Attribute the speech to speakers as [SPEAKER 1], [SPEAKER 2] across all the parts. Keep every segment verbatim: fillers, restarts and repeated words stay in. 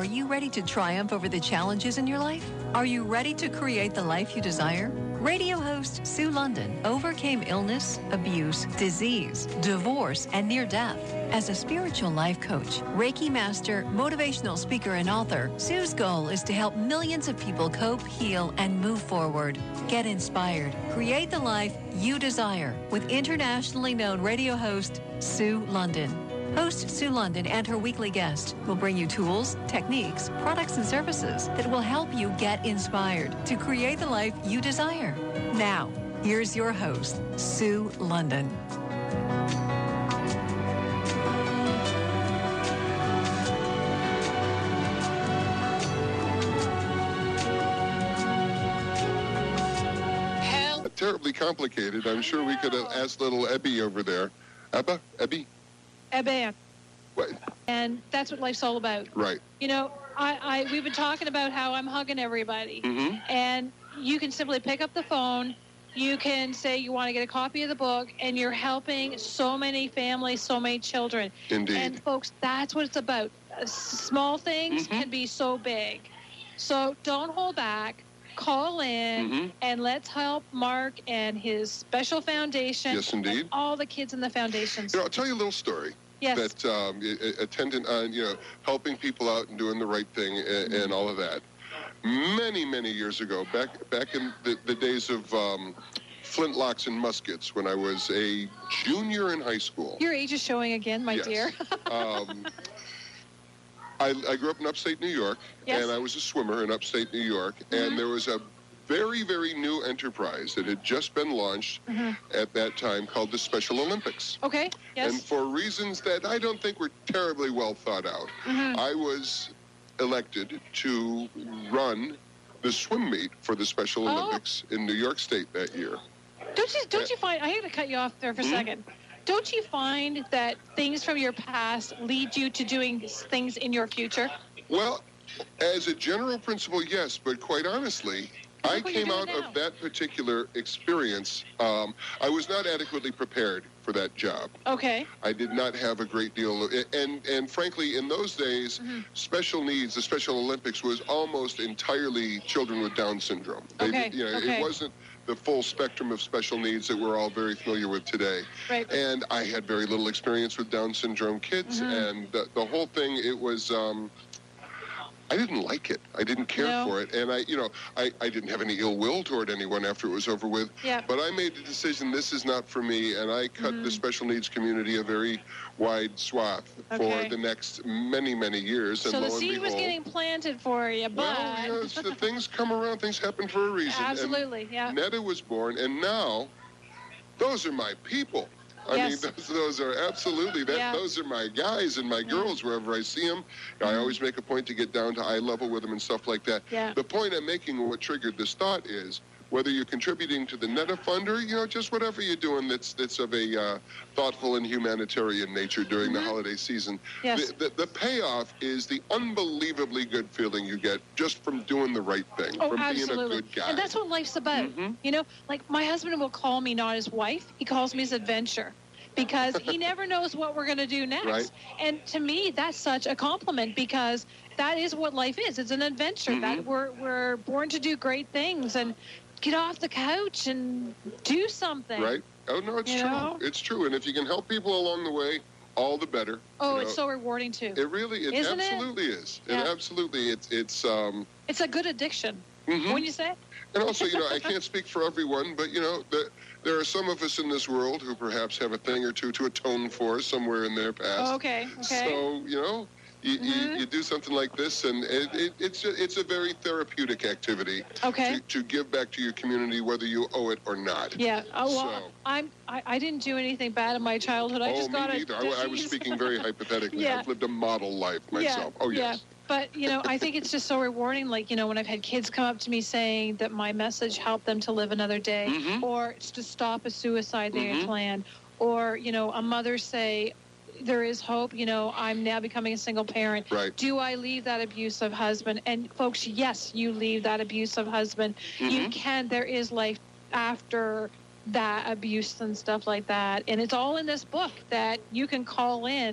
[SPEAKER 1] Are you ready to triumph over the challenges in your life? Are you ready to create the life you desire? Radio host Sue London overcame illness, abuse, disease, divorce, and near death. As a spiritual life coach, Reiki master, motivational speaker, and author, Sue's goal is to help millions of people cope, heal, and move forward. Get inspired. Create the life you desire with internationally known radio host Sue London. Host Sue London and her weekly guest will bring you tools, techniques, products, and services that will help you get inspired to create the life you desire. Now, here's your host, Sue London.
[SPEAKER 2] Terribly complicated. I'm sure we could have asked little Ebby over there. Ebba? Ebby?
[SPEAKER 3] Ebba.
[SPEAKER 2] What?
[SPEAKER 3] And that's what life's all about.
[SPEAKER 2] Right.
[SPEAKER 3] You know, I, I we've been talking about how I'm hugging everybody.
[SPEAKER 2] Mm-hmm.
[SPEAKER 3] And you can simply pick up the phone. You can say you want to get a copy of the book, and you're helping so many families, so many children.
[SPEAKER 2] Indeed.
[SPEAKER 3] And, folks, that's what it's about. Uh, small things
[SPEAKER 2] mm-hmm.
[SPEAKER 3] can be so big. So don't hold back. Call in,
[SPEAKER 2] mm-hmm.
[SPEAKER 3] and let's help Mark and his special foundation.
[SPEAKER 2] Yes, indeed.
[SPEAKER 3] And all the kids in the foundations.
[SPEAKER 2] You know, I'll tell you a little story.
[SPEAKER 3] Yes.
[SPEAKER 2] That um, attendant on, you know, helping people out and doing the right thing and,
[SPEAKER 3] mm-hmm.
[SPEAKER 2] and all of that. Many, many years ago, back back in the, the days of um, flintlocks and muskets, when I was a junior in high school.
[SPEAKER 3] Your age is showing again, my
[SPEAKER 2] yes.
[SPEAKER 3] dear.
[SPEAKER 2] um, I, I grew up in upstate New York,
[SPEAKER 3] yes.
[SPEAKER 2] and I was a swimmer in upstate New York,
[SPEAKER 3] mm-hmm.
[SPEAKER 2] and there was a very, very new enterprise that had just been launched
[SPEAKER 3] mm-hmm.
[SPEAKER 2] at that time called the Special Olympics.
[SPEAKER 3] Okay, yes.
[SPEAKER 2] And for reasons that I don't think were terribly well thought out,
[SPEAKER 3] mm-hmm.
[SPEAKER 2] I was elected to run the swim meet for the Special
[SPEAKER 3] oh.
[SPEAKER 2] Olympics in New York State that year.
[SPEAKER 3] Don't you, don't you find, I hate to cut you off there for a
[SPEAKER 2] mm-hmm.
[SPEAKER 3] second. Don't you find that things from your past lead you to doing things in your future?
[SPEAKER 2] Well, as a general principle, yes, but quite honestly, I came out
[SPEAKER 3] now.
[SPEAKER 2] of that particular experience. Um, I was not adequately prepared for that job.
[SPEAKER 3] Okay.
[SPEAKER 2] I did not have a great deal of, and and frankly, in those days,
[SPEAKER 3] mm-hmm.
[SPEAKER 2] special needs, the Special Olympics was almost entirely children with Down syndrome. They
[SPEAKER 3] okay.
[SPEAKER 2] Did, you know,
[SPEAKER 3] okay.
[SPEAKER 2] It wasn't the full spectrum of special needs that we're all very familiar with today.
[SPEAKER 3] Right.
[SPEAKER 2] And I had very little experience with Down syndrome kids,
[SPEAKER 3] mm-hmm.
[SPEAKER 2] and the, the whole thing, it was. Um, I didn't like it. I didn't care
[SPEAKER 3] no.
[SPEAKER 2] for it. And I, you know, I, I didn't have any ill will toward anyone after it was over with.
[SPEAKER 3] Yeah.
[SPEAKER 2] But I made the decision, this is not for me. And I cut
[SPEAKER 3] mm-hmm.
[SPEAKER 2] the special needs community a very wide swath
[SPEAKER 3] okay.
[SPEAKER 2] for the next many, many years.
[SPEAKER 3] So
[SPEAKER 2] and
[SPEAKER 3] the
[SPEAKER 2] lo
[SPEAKER 3] seed
[SPEAKER 2] and
[SPEAKER 3] was
[SPEAKER 2] behold,
[SPEAKER 3] getting planted for you, but...
[SPEAKER 2] Well, you know, it's, the things come around. Things happen for a reason.
[SPEAKER 3] Absolutely,
[SPEAKER 2] and
[SPEAKER 3] yeah.
[SPEAKER 2] Netta was born. And now, those are my people. I
[SPEAKER 3] yes.
[SPEAKER 2] mean, those, those are absolutely, that.
[SPEAKER 3] Yeah.
[SPEAKER 2] Those are my guys and my girls
[SPEAKER 3] yeah.
[SPEAKER 2] wherever I see them. I always make a point to get down to eye level with them and stuff like that.
[SPEAKER 3] Yeah.
[SPEAKER 2] The point I'm making and what triggered this thought is, whether you're contributing to the Netta Fund or, you know, just whatever you're doing that's that's of a uh, thoughtful and humanitarian nature during
[SPEAKER 3] mm-hmm.
[SPEAKER 2] the holiday season,
[SPEAKER 3] yes.
[SPEAKER 2] the, the, the payoff is the unbelievably good feeling you get just from doing the right thing,
[SPEAKER 3] oh,
[SPEAKER 2] from
[SPEAKER 3] absolutely.
[SPEAKER 2] being a good guy.
[SPEAKER 3] And that's what life's about.
[SPEAKER 2] Mm-hmm.
[SPEAKER 3] You know, like my husband will call me not his wife. He calls me his adventure. Because he never knows what we're going to do next.
[SPEAKER 2] Right.
[SPEAKER 3] And to me, that's such a compliment because that is what life is. It's an adventure.
[SPEAKER 2] Mm-hmm.
[SPEAKER 3] That we're we're born to do great things and get off the couch and do something.
[SPEAKER 2] Right. Oh, no, it's
[SPEAKER 3] you
[SPEAKER 2] true.
[SPEAKER 3] know?
[SPEAKER 2] It's true. And if you can help people along the way, all the better.
[SPEAKER 3] Oh,
[SPEAKER 2] you know?
[SPEAKER 3] it's so rewarding, too.
[SPEAKER 2] It really, it
[SPEAKER 3] Isn't
[SPEAKER 2] absolutely
[SPEAKER 3] it?
[SPEAKER 2] is.
[SPEAKER 3] Yeah.
[SPEAKER 2] It absolutely, it's, it's, um...
[SPEAKER 3] It's a good addiction.
[SPEAKER 2] Mm-hmm.
[SPEAKER 3] Wouldn't you say?
[SPEAKER 2] And also, you know, I can't speak for everyone, but, you know, the, there are some of us in this world who perhaps have a thing or two to atone for somewhere in their past.
[SPEAKER 3] Oh, okay, okay.
[SPEAKER 2] So, you know, you,
[SPEAKER 3] mm-hmm.
[SPEAKER 2] you, you do something like this, and it, it, it's, a, it's a very therapeutic activity
[SPEAKER 3] okay.
[SPEAKER 2] to, to give back to your community, whether you owe it or not.
[SPEAKER 3] Yeah. Oh, well,
[SPEAKER 2] so.
[SPEAKER 3] I'm, I, I didn't do anything bad in my childhood. I
[SPEAKER 2] oh,
[SPEAKER 3] just
[SPEAKER 2] me
[SPEAKER 3] got a
[SPEAKER 2] neither. I, I was
[SPEAKER 3] disease.
[SPEAKER 2] speaking very hypothetically.
[SPEAKER 3] Yeah.
[SPEAKER 2] I've lived a model life myself.
[SPEAKER 3] Yeah,
[SPEAKER 2] oh, yes.
[SPEAKER 3] Yeah. But, you know, I think it's just so rewarding, like, you know, when I've had kids come up to me saying that my message helped them to live another day
[SPEAKER 2] mm-hmm.
[SPEAKER 3] or to stop a suicide they
[SPEAKER 2] mm-hmm.
[SPEAKER 3] had planned, or, you know, a mother say, there is hope, you know, I'm now becoming a single parent.
[SPEAKER 2] Right.
[SPEAKER 3] Do I leave that abusive husband? And, folks, yes, you leave that abusive husband.
[SPEAKER 2] Mm-hmm.
[SPEAKER 3] You can. There is life after that abuse and stuff like that. And it's all in this book that you can call in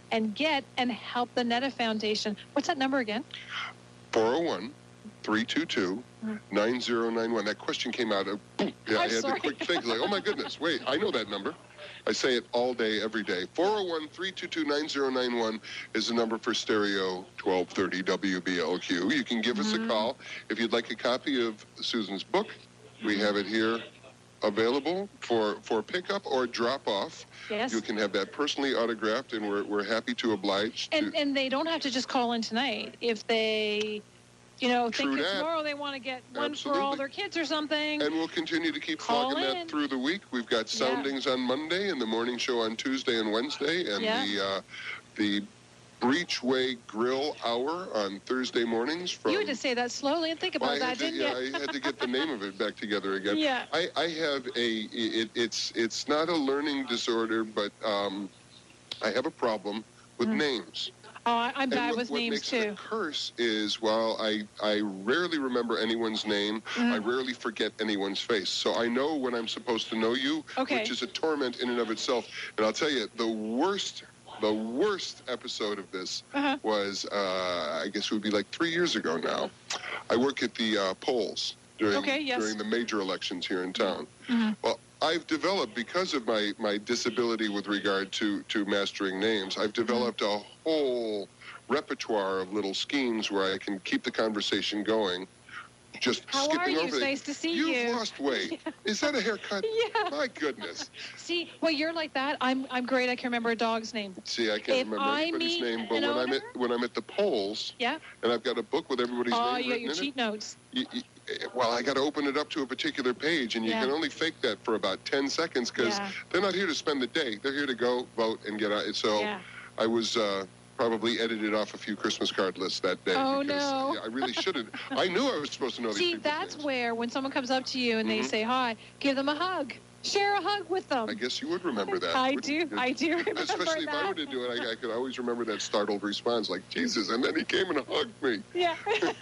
[SPEAKER 3] and get and help the Netta Foundation. What's that number again?
[SPEAKER 2] four oh one, three two two, nine oh nine one. That question came out of, boom. Yeah,
[SPEAKER 3] I'm
[SPEAKER 2] I had
[SPEAKER 3] sorry.
[SPEAKER 2] the quick think, like, oh my goodness, wait, I know that number. I say it all day, every day. four oh one, three two two, nine oh nine one is the number for Stereo twelve thirty W B L Q. You can give us a call if you'd like a copy of Susan's book. We have it here available for, for pickup or drop-off.
[SPEAKER 3] Yes.
[SPEAKER 2] You can have that personally autographed, and we're, we're happy to oblige. To,
[SPEAKER 3] And and they don't have to just call in tonight. If they, you know,
[SPEAKER 2] True
[SPEAKER 3] think
[SPEAKER 2] that.
[SPEAKER 3] tomorrow they want to get one for
[SPEAKER 2] Absolutely.
[SPEAKER 3] all their kids or something.
[SPEAKER 2] And we'll continue to keep
[SPEAKER 3] Call
[SPEAKER 2] flogging
[SPEAKER 3] in.
[SPEAKER 2] that through the week. We've got
[SPEAKER 3] Yeah.
[SPEAKER 2] soundings on Monday and the morning show on Tuesday and Wednesday, and
[SPEAKER 3] Yeah.
[SPEAKER 2] the uh, the Breachway Grill Hour on Thursday mornings. From
[SPEAKER 3] You had to say that slowly and think about
[SPEAKER 2] Well, I
[SPEAKER 3] that,
[SPEAKER 2] had to,
[SPEAKER 3] didn't
[SPEAKER 2] yeah,
[SPEAKER 3] you?
[SPEAKER 2] I had to get the name of it back together again.
[SPEAKER 3] Yeah.
[SPEAKER 2] I, I have a it, it's it's not a learning disorder, but um, I have a problem with names.
[SPEAKER 3] Oh, I- I'm
[SPEAKER 2] And
[SPEAKER 3] bad
[SPEAKER 2] what,
[SPEAKER 3] with
[SPEAKER 2] what
[SPEAKER 3] names
[SPEAKER 2] makes
[SPEAKER 3] too.
[SPEAKER 2] it a curse is while I, I rarely remember anyone's name,
[SPEAKER 3] Mm-hmm.
[SPEAKER 2] I rarely forget anyone's face. So I know when I'm supposed to know you,
[SPEAKER 3] Okay.
[SPEAKER 2] which is a torment in and of itself. And I'll tell you, the worst, the worst episode of this
[SPEAKER 3] Uh-huh.
[SPEAKER 2] was, uh, I guess it would be like three years ago now. I work at the uh, polls during,
[SPEAKER 3] Okay, yes.
[SPEAKER 2] during the major elections here in town.
[SPEAKER 3] Mhm.
[SPEAKER 2] Well, I've developed, because of my, my disability with regard to, to mastering names, I've developed a whole repertoire of little schemes where I can keep the conversation going. Just
[SPEAKER 3] How
[SPEAKER 2] skipping
[SPEAKER 3] are you?
[SPEAKER 2] over
[SPEAKER 3] It's
[SPEAKER 2] the-
[SPEAKER 3] nice to see
[SPEAKER 2] You've
[SPEAKER 3] you.
[SPEAKER 2] lost weight. Is that a haircut?
[SPEAKER 3] Yeah.
[SPEAKER 2] My goodness.
[SPEAKER 3] See, well, you're like that. I'm I'm great. I can remember a dog's name.
[SPEAKER 2] See, I can't
[SPEAKER 3] If
[SPEAKER 2] remember
[SPEAKER 3] I
[SPEAKER 2] anybody's
[SPEAKER 3] meet
[SPEAKER 2] name, but
[SPEAKER 3] an
[SPEAKER 2] when I'm
[SPEAKER 3] owner-
[SPEAKER 2] at when I'm at the polls
[SPEAKER 3] Yeah.
[SPEAKER 2] and I've got a book with everybody's
[SPEAKER 3] Oh,
[SPEAKER 2] name
[SPEAKER 3] you got
[SPEAKER 2] written
[SPEAKER 3] your
[SPEAKER 2] in
[SPEAKER 3] cheat
[SPEAKER 2] it,
[SPEAKER 3] notes.
[SPEAKER 2] you, you, well, I got to open it up to a particular page, and you
[SPEAKER 3] Yeah.
[SPEAKER 2] can only fake that for about ten seconds because
[SPEAKER 3] Yeah.
[SPEAKER 2] they're not here to spend the day. They're here to go vote and get out. So
[SPEAKER 3] Yeah.
[SPEAKER 2] I was uh, probably edited off a few Christmas card lists that day.
[SPEAKER 3] Oh,
[SPEAKER 2] because,
[SPEAKER 3] no.
[SPEAKER 2] Yeah, I really should have. I knew I was supposed to know these
[SPEAKER 3] See,
[SPEAKER 2] people's
[SPEAKER 3] that's
[SPEAKER 2] names.
[SPEAKER 3] where when someone comes up to you and they
[SPEAKER 2] Mhm.
[SPEAKER 3] say hi, give them a hug. Share a hug with them.
[SPEAKER 2] I guess you would remember that.
[SPEAKER 3] I
[SPEAKER 2] wouldn't
[SPEAKER 3] do.
[SPEAKER 2] you?
[SPEAKER 3] I do remember
[SPEAKER 2] Especially if I
[SPEAKER 3] that.
[SPEAKER 2] were to do it, I, I could always remember that startled response, like, Jesus, and then he came and hugged me.
[SPEAKER 3] Yeah.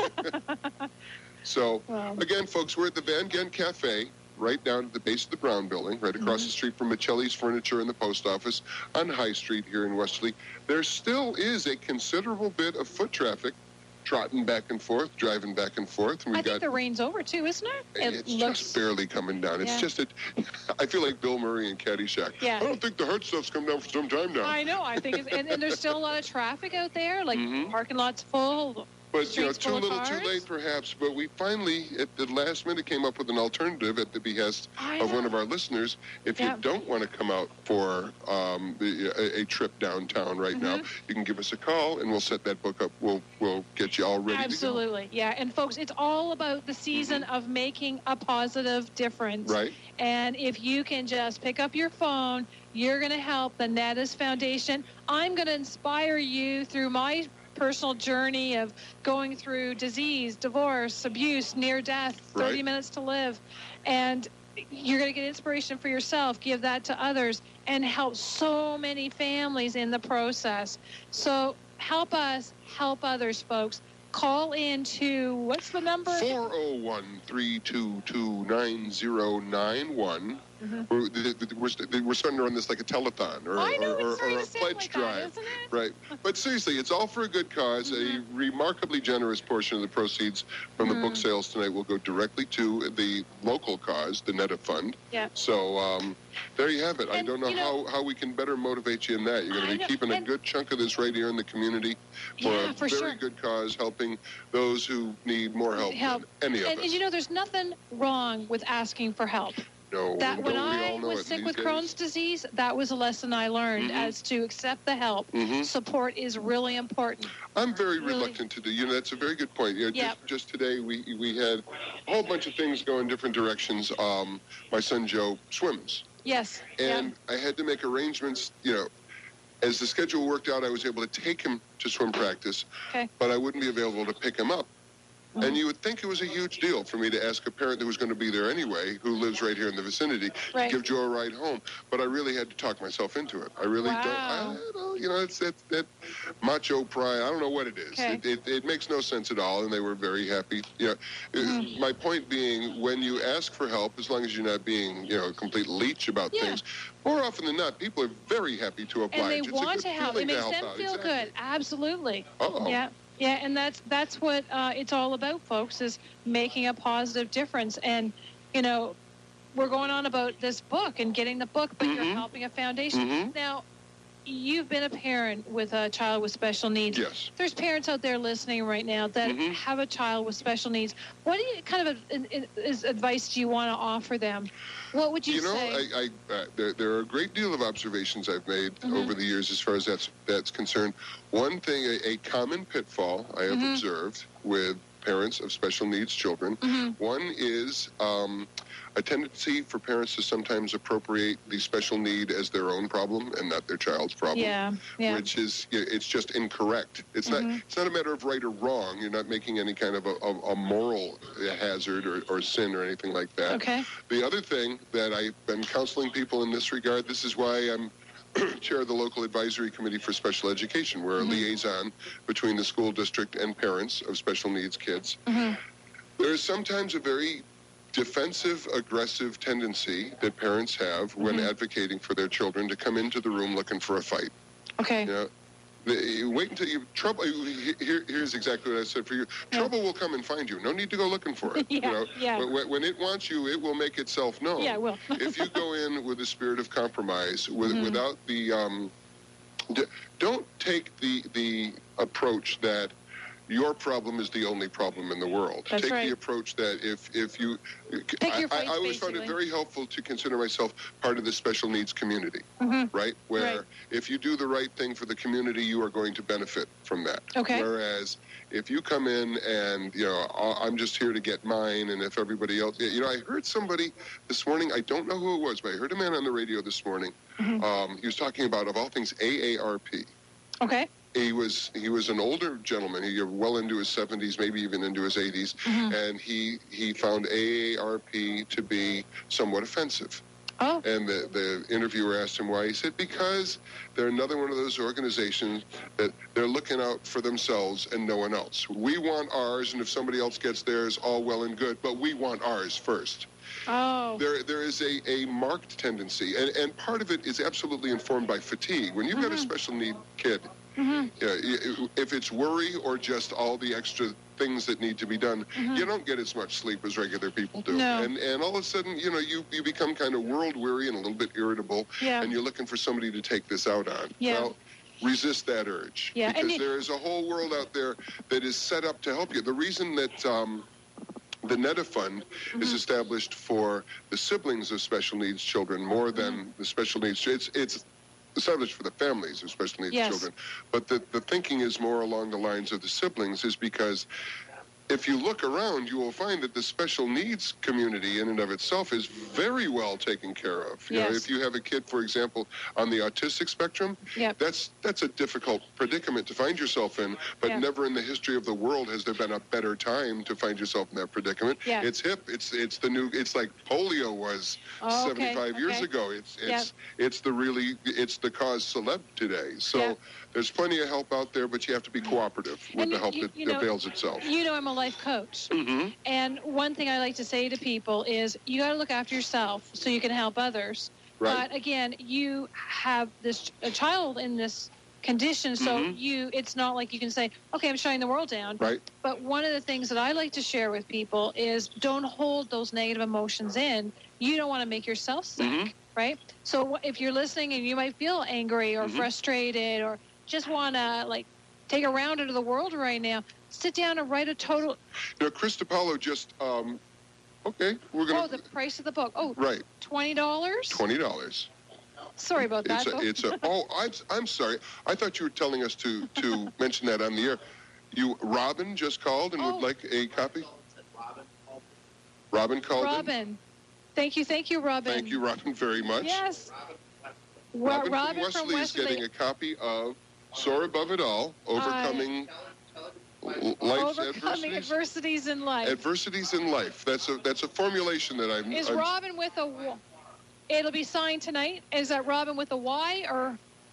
[SPEAKER 2] So,
[SPEAKER 3] Wow.
[SPEAKER 2] again, folks, we're at the Van Gent Cafe, right down at the base of the Brown Building, right across
[SPEAKER 3] Mm-hmm.
[SPEAKER 2] the street from Michelli's Furniture and the Post Office on High Street here in Westerly. There still is a considerable bit of foot traffic, trotting back and forth, driving back and forth. And
[SPEAKER 3] I
[SPEAKER 2] we've
[SPEAKER 3] think
[SPEAKER 2] got
[SPEAKER 3] the rain's over too, isn't it? It
[SPEAKER 2] it's
[SPEAKER 3] looks.
[SPEAKER 2] just barely coming down. It's
[SPEAKER 3] Yeah.
[SPEAKER 2] just, a, I feel like Bill Murray in Caddyshack.
[SPEAKER 3] Yeah.
[SPEAKER 2] I don't think the hard stuff's come down for some time now.
[SPEAKER 3] I know. I think, it's, and, and there's still a lot of traffic out there. Like
[SPEAKER 2] Mhm.
[SPEAKER 3] parking lots full.
[SPEAKER 2] But, you know,
[SPEAKER 3] Streets
[SPEAKER 2] too
[SPEAKER 3] full of
[SPEAKER 2] little, too
[SPEAKER 3] cars?
[SPEAKER 2] late, perhaps. But we finally, at the last minute, came up with an alternative at the behest
[SPEAKER 3] I
[SPEAKER 2] of one
[SPEAKER 3] know.
[SPEAKER 2] of our listeners. If
[SPEAKER 3] Yeah.
[SPEAKER 2] you don't want to come out for um, the, a, a trip downtown right now,
[SPEAKER 3] Mm-hmm.
[SPEAKER 2] you can give us a call, and we'll set that book up. We'll we'll get you all ready
[SPEAKER 3] Absolutely. Yeah. And folks, it's all about the season
[SPEAKER 2] Mm-hmm.
[SPEAKER 3] of making a positive difference.
[SPEAKER 2] to go. Right?
[SPEAKER 3] And if you can just pick up your phone, you're going to help the Nettas Foundation. I'm going to inspire you through my personal journey of going through disease, divorce, abuse, near death, thirty
[SPEAKER 2] Right.
[SPEAKER 3] minutes to live. And you're going to get inspiration for yourself, give that to others, and help so many families in the process. So help us, help others, folks. Call in to, what's the number?
[SPEAKER 2] four oh one, three two two, nine oh nine one.
[SPEAKER 3] Mm-hmm.
[SPEAKER 2] We're, th- th- we're, st- we're starting to run this like a telethon or,
[SPEAKER 3] I know,
[SPEAKER 2] or, or,
[SPEAKER 3] it's starting
[SPEAKER 2] or a
[SPEAKER 3] to sound
[SPEAKER 2] pledge
[SPEAKER 3] like
[SPEAKER 2] drive.
[SPEAKER 3] that, isn't it?
[SPEAKER 2] Right. But seriously, it's all for a good cause. A remarkably generous portion of the proceeds from the book sales tonight will go directly to the local cause, the Netta Fund.
[SPEAKER 3] Yeah.
[SPEAKER 2] So um, there you have it. I
[SPEAKER 3] And,
[SPEAKER 2] don't know,
[SPEAKER 3] you know-
[SPEAKER 2] how, how we can better motivate you in that. You're going
[SPEAKER 3] I
[SPEAKER 2] to be
[SPEAKER 3] know,
[SPEAKER 2] keeping a
[SPEAKER 3] and-
[SPEAKER 2] good chunk of this right here in the community for
[SPEAKER 3] Yeah,
[SPEAKER 2] a
[SPEAKER 3] for
[SPEAKER 2] very
[SPEAKER 3] sure.
[SPEAKER 2] good cause, helping those who need more help,
[SPEAKER 3] Help.
[SPEAKER 2] than any of
[SPEAKER 3] And,
[SPEAKER 2] us.
[SPEAKER 3] and you know, there's nothing wrong with asking for help.
[SPEAKER 2] no,
[SPEAKER 3] That
[SPEAKER 2] and
[SPEAKER 3] when
[SPEAKER 2] don't we
[SPEAKER 3] I
[SPEAKER 2] all know
[SPEAKER 3] was
[SPEAKER 2] it
[SPEAKER 3] sick
[SPEAKER 2] these
[SPEAKER 3] with
[SPEAKER 2] days?
[SPEAKER 3] Crohn's disease, that was a lesson I learned
[SPEAKER 2] Mhm.
[SPEAKER 3] as to accept the help.
[SPEAKER 2] Mhm.
[SPEAKER 3] Support is really important.
[SPEAKER 2] I'm very
[SPEAKER 3] Really-
[SPEAKER 2] reluctant to do. You know, that's a very good point. You know,
[SPEAKER 3] Yeah.
[SPEAKER 2] just, just today we we had a whole bunch of things go in different directions. Um, my son Joe swims,
[SPEAKER 3] Yes.
[SPEAKER 2] and I had to make arrangements. You know, as the schedule worked out, I was able to take him to swim practice,
[SPEAKER 3] Okay.
[SPEAKER 2] but I wouldn't be available to pick him up And you would think it was a huge deal for me to ask a parent that was going to be there anyway, who lives right here in the vicinity,
[SPEAKER 3] Right.
[SPEAKER 2] to give Joe a ride home. But I really had to talk myself into it. I really
[SPEAKER 3] Wow.
[SPEAKER 2] don't. I, don't you know, it's that, that macho pride. I don't know what it is.
[SPEAKER 3] Okay.
[SPEAKER 2] It, it, it makes no sense at all, and they were very happy. You know,
[SPEAKER 3] Mm-hmm.
[SPEAKER 2] my point being, when you ask for help, as long as you're not being, you know, a complete leech about
[SPEAKER 3] Yeah.
[SPEAKER 2] things, more often than not, people are very happy to oblige.
[SPEAKER 3] And they
[SPEAKER 2] It's a
[SPEAKER 3] want
[SPEAKER 2] good
[SPEAKER 3] to help. It
[SPEAKER 2] feeling
[SPEAKER 3] makes
[SPEAKER 2] help
[SPEAKER 3] them
[SPEAKER 2] out.
[SPEAKER 3] feel
[SPEAKER 2] Exactly.
[SPEAKER 3] good. Absolutely.
[SPEAKER 2] Uh-oh.
[SPEAKER 3] Yeah. Yeah, and that's that's what uh, it's all about, folks, is making a positive difference. And, you know, we're going on about this book and getting the book, but you're
[SPEAKER 2] Mhm.
[SPEAKER 3] helping a foundation.
[SPEAKER 2] Mhm.
[SPEAKER 3] Now, you've been a parent with a child with special needs.
[SPEAKER 2] Yes.
[SPEAKER 3] There's parents out there listening right now that
[SPEAKER 2] Mhm.
[SPEAKER 3] have a child with special needs. What do you kind of uh, is advice do you want to offer them? What would you,
[SPEAKER 2] You know,
[SPEAKER 3] say?
[SPEAKER 2] I, I, uh, there, there are a great deal of observations I've made
[SPEAKER 3] Mhm.
[SPEAKER 2] over the years as far as that's that's concerned. One thing, a, a common pitfall I have
[SPEAKER 3] Mhm.
[SPEAKER 2] observed with parents of special needs children,
[SPEAKER 3] Mhm.
[SPEAKER 2] one is um, a tendency for parents to sometimes appropriate the special need as their own problem and not their child's problem.
[SPEAKER 3] Yeah, yeah.
[SPEAKER 2] Which is, yeah, it's just incorrect. It's
[SPEAKER 3] Mhm.
[SPEAKER 2] not. It's not a matter of right or wrong. You're not making any kind of a, a, a moral hazard or, or sin or anything like that.
[SPEAKER 3] Okay.
[SPEAKER 2] The other thing that I've been counseling people in this regard, this is why I'm chair of the local advisory committee for special education. We're a
[SPEAKER 3] Mhm.
[SPEAKER 2] liaison between the school district and parents of special needs kids.
[SPEAKER 3] Mhm.
[SPEAKER 2] There is sometimes a very defensive, aggressive tendency that parents have when
[SPEAKER 3] Mhm.
[SPEAKER 2] advocating for their children to come into the room looking for a fight.
[SPEAKER 3] Okay.
[SPEAKER 2] You know, the, you wait until you trouble. Here, here's exactly what I said for you.
[SPEAKER 3] Yeah.
[SPEAKER 2] Trouble will come and find you. No need to go looking for it.
[SPEAKER 3] Yeah,
[SPEAKER 2] you know,
[SPEAKER 3] yeah.
[SPEAKER 2] When, when it wants you, it will make itself known.
[SPEAKER 3] Yeah, it will.
[SPEAKER 2] If you go in with a spirit of compromise, with,
[SPEAKER 3] Mhm.
[SPEAKER 2] without the, um, d- don't take the the approach that your problem is the only problem in the world.
[SPEAKER 3] That's
[SPEAKER 2] Take
[SPEAKER 3] right.
[SPEAKER 2] the approach that if if you,
[SPEAKER 3] Pick
[SPEAKER 2] I,
[SPEAKER 3] your
[SPEAKER 2] I,
[SPEAKER 3] fights,
[SPEAKER 2] I always found it
[SPEAKER 3] basically.
[SPEAKER 2] very helpful to consider myself part of the special needs community,
[SPEAKER 3] Mhm.
[SPEAKER 2] right? Where
[SPEAKER 3] Right.
[SPEAKER 2] if you do the right thing for the community, you are going to benefit from that.
[SPEAKER 3] Okay.
[SPEAKER 2] Whereas if you come in and, you know, "Oh, I'm just here to get mine, and if everybody else, you know, I heard somebody this morning, I don't know who it was, but I heard a man on the radio this morning.
[SPEAKER 3] Mhm.
[SPEAKER 2] Um, he was talking about, of all things, A A R P.
[SPEAKER 3] Okay.
[SPEAKER 2] He was he was an older gentleman. He was well into his seventies, maybe even into his eighties,
[SPEAKER 3] Mhm.
[SPEAKER 2] and he he found A A R P to be somewhat offensive.
[SPEAKER 3] Oh.
[SPEAKER 2] And the, the interviewer asked him why. He said, because they're another one of those organizations that they're looking out for themselves and no one else. We want ours, and if somebody else gets theirs, all well and good, but we want ours first.
[SPEAKER 3] Oh.
[SPEAKER 2] There, there is a, a marked tendency, and, and part of it is absolutely informed by fatigue. When you've got a
[SPEAKER 3] Mhm.
[SPEAKER 2] special need kid,
[SPEAKER 3] Mhm.
[SPEAKER 2] you know, if it's worry or just all the extra things that need to be done,
[SPEAKER 3] Mhm.
[SPEAKER 2] you don't get as much sleep as regular people do.
[SPEAKER 3] No.
[SPEAKER 2] And and all of a sudden, you know, you, you become kind of world weary and a little bit irritable,
[SPEAKER 3] Yeah.
[SPEAKER 2] and you're looking for somebody to take this out on.
[SPEAKER 3] Yeah.
[SPEAKER 2] Well, resist that urge.
[SPEAKER 3] Yeah, and
[SPEAKER 2] Because
[SPEAKER 3] you-
[SPEAKER 2] there is a whole world out there that is set up to help you. The reason that um, the NETA Fund is
[SPEAKER 3] Mhm.
[SPEAKER 2] established for the siblings of special needs children more than
[SPEAKER 3] Mm-hmm.
[SPEAKER 2] the special needs. It's it's established for the families of special needs
[SPEAKER 3] Yes.
[SPEAKER 2] children. But the, the thinking is more along the lines of the siblings, is because if you look around, you will find that the special needs community in and of itself is very well taken care of. You know,
[SPEAKER 3] Yes.
[SPEAKER 2] if you have a kid, for example, on the autistic spectrum,
[SPEAKER 3] Yep.
[SPEAKER 2] that's that's a difficult predicament to find yourself in, but
[SPEAKER 3] Yeah.
[SPEAKER 2] never in the history of the world has there been a better time to find yourself in that predicament.
[SPEAKER 3] Yeah.
[SPEAKER 2] It's hip. It's it's the new. It's like polio was
[SPEAKER 3] Oh, okay,
[SPEAKER 2] seventy-five years
[SPEAKER 3] okay.
[SPEAKER 2] ago. It's
[SPEAKER 3] Yeah.
[SPEAKER 2] it's it's the really it's the cause celeb today. So
[SPEAKER 3] Yeah.
[SPEAKER 2] there's plenty of help out there, but you have to be cooperative with
[SPEAKER 3] And
[SPEAKER 2] the
[SPEAKER 3] you-
[SPEAKER 2] help
[SPEAKER 3] you-
[SPEAKER 2] that
[SPEAKER 3] you know,
[SPEAKER 2] avails itself.
[SPEAKER 3] You know, I'm a life coach.
[SPEAKER 2] Mm-hmm.
[SPEAKER 3] And one thing I like to say to people is you got to look after yourself so you can help others.
[SPEAKER 2] Right.
[SPEAKER 3] But again, you have this a child in this condition, so
[SPEAKER 2] Mhm.
[SPEAKER 3] you it's not like you can say, okay, I'm shutting the world down.
[SPEAKER 2] Right.
[SPEAKER 3] But one of the things that I like to share with people is don't hold those negative emotions in. You don't want to make yourself sick,
[SPEAKER 2] Mhm.
[SPEAKER 3] right? So wh- if you're listening and you might feel angry or
[SPEAKER 2] Mhm.
[SPEAKER 3] frustrated or just want to like take a round into the world right now, sit down and write a total.
[SPEAKER 2] Now, Chris DiPaolo just um, okay. We're gonna
[SPEAKER 3] Oh, the price of the book. Oh,
[SPEAKER 2] right.
[SPEAKER 3] twenty dollars.
[SPEAKER 2] Twenty dollars.
[SPEAKER 3] Sorry about that.
[SPEAKER 2] It's a,
[SPEAKER 3] folks.
[SPEAKER 2] it's a. Oh, I'm I'm sorry. I thought you were telling us to to mention that on the air. You Robin just called and
[SPEAKER 3] Oh.
[SPEAKER 2] would like a copy. Robin called. in?
[SPEAKER 3] Robin. Thank you, thank you, Robin.
[SPEAKER 2] Thank you, Robin, very much.
[SPEAKER 3] Yes. Wa-
[SPEAKER 2] Robin,
[SPEAKER 3] Robin
[SPEAKER 2] from Wesley is
[SPEAKER 3] Wesley.
[SPEAKER 2] getting a copy of Soar Above It All, Overcoming L- Life's
[SPEAKER 3] Overcoming
[SPEAKER 2] adversities.
[SPEAKER 3] adversities in life.
[SPEAKER 2] Adversities in life. That's a that's a formulation that I'm.
[SPEAKER 3] Is
[SPEAKER 2] I'm,
[SPEAKER 3] Robin with a W? It'll be signed tonight. Is that Robin with a Y or?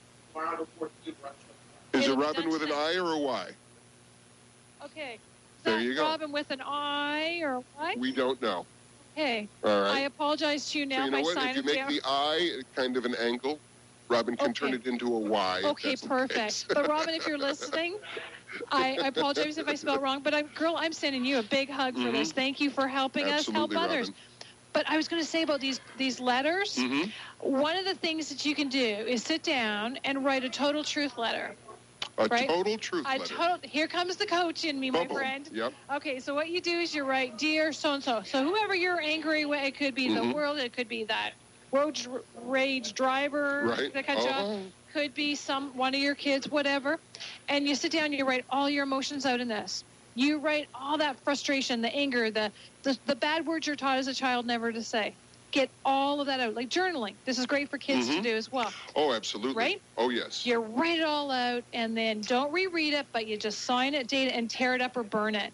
[SPEAKER 2] Is it
[SPEAKER 3] It'll be
[SPEAKER 2] Robin
[SPEAKER 3] done
[SPEAKER 2] with an
[SPEAKER 3] tonight.
[SPEAKER 2] I or a Y?
[SPEAKER 3] Okay. Is
[SPEAKER 2] There
[SPEAKER 3] that
[SPEAKER 2] you go.
[SPEAKER 3] Robin with an I or Y?
[SPEAKER 2] We don't know.
[SPEAKER 3] Okay.
[SPEAKER 2] All right.
[SPEAKER 3] I apologize to you now
[SPEAKER 2] so you
[SPEAKER 3] if
[SPEAKER 2] know
[SPEAKER 3] I
[SPEAKER 2] what?
[SPEAKER 3] sign
[SPEAKER 2] If you
[SPEAKER 3] it
[SPEAKER 2] make
[SPEAKER 3] down.
[SPEAKER 2] the I kind of an angle, Robin can turn
[SPEAKER 3] Okay.
[SPEAKER 2] it into a Y. if
[SPEAKER 3] Okay,
[SPEAKER 2] that's the
[SPEAKER 3] perfect.
[SPEAKER 2] case.
[SPEAKER 3] But Robin, if you're listening, I, I apologize if I spelled wrong. But I'm, girl, I'm sending you a big hug for
[SPEAKER 2] Mhm.
[SPEAKER 3] this. Thank you for helping
[SPEAKER 2] Absolutely,
[SPEAKER 3] us help others.
[SPEAKER 2] Robin.
[SPEAKER 3] But I was going to say about these these letters.
[SPEAKER 2] Mhm.
[SPEAKER 3] One of the things that you can do is sit down and write a total truth letter.
[SPEAKER 2] A
[SPEAKER 3] Right?
[SPEAKER 2] total truth
[SPEAKER 3] A
[SPEAKER 2] letter.
[SPEAKER 3] total. Here comes the coach in me, my
[SPEAKER 2] Bubble.
[SPEAKER 3] friend.
[SPEAKER 2] Yep.
[SPEAKER 3] Okay, so what you do is you write, dear so-and-so. So whoever you're angry with, it could be
[SPEAKER 2] Mhm.
[SPEAKER 3] the world, it could be that road dr- rage driver
[SPEAKER 2] Right.
[SPEAKER 3] that cut you off,
[SPEAKER 2] Oh.
[SPEAKER 3] could be some one of your kids, whatever. And you sit down, you write all your emotions out in this. You write all that frustration, the anger, the, the, the bad words you're taught as a child never to say. Get all of that out, like journaling. This is great for kids to
[SPEAKER 2] Mhm.
[SPEAKER 3] do as well.
[SPEAKER 2] Oh, absolutely.
[SPEAKER 3] Right?
[SPEAKER 2] Oh, yes.
[SPEAKER 3] You write it all out and then don't reread it, but you just sign it, date it, and tear it up or burn it.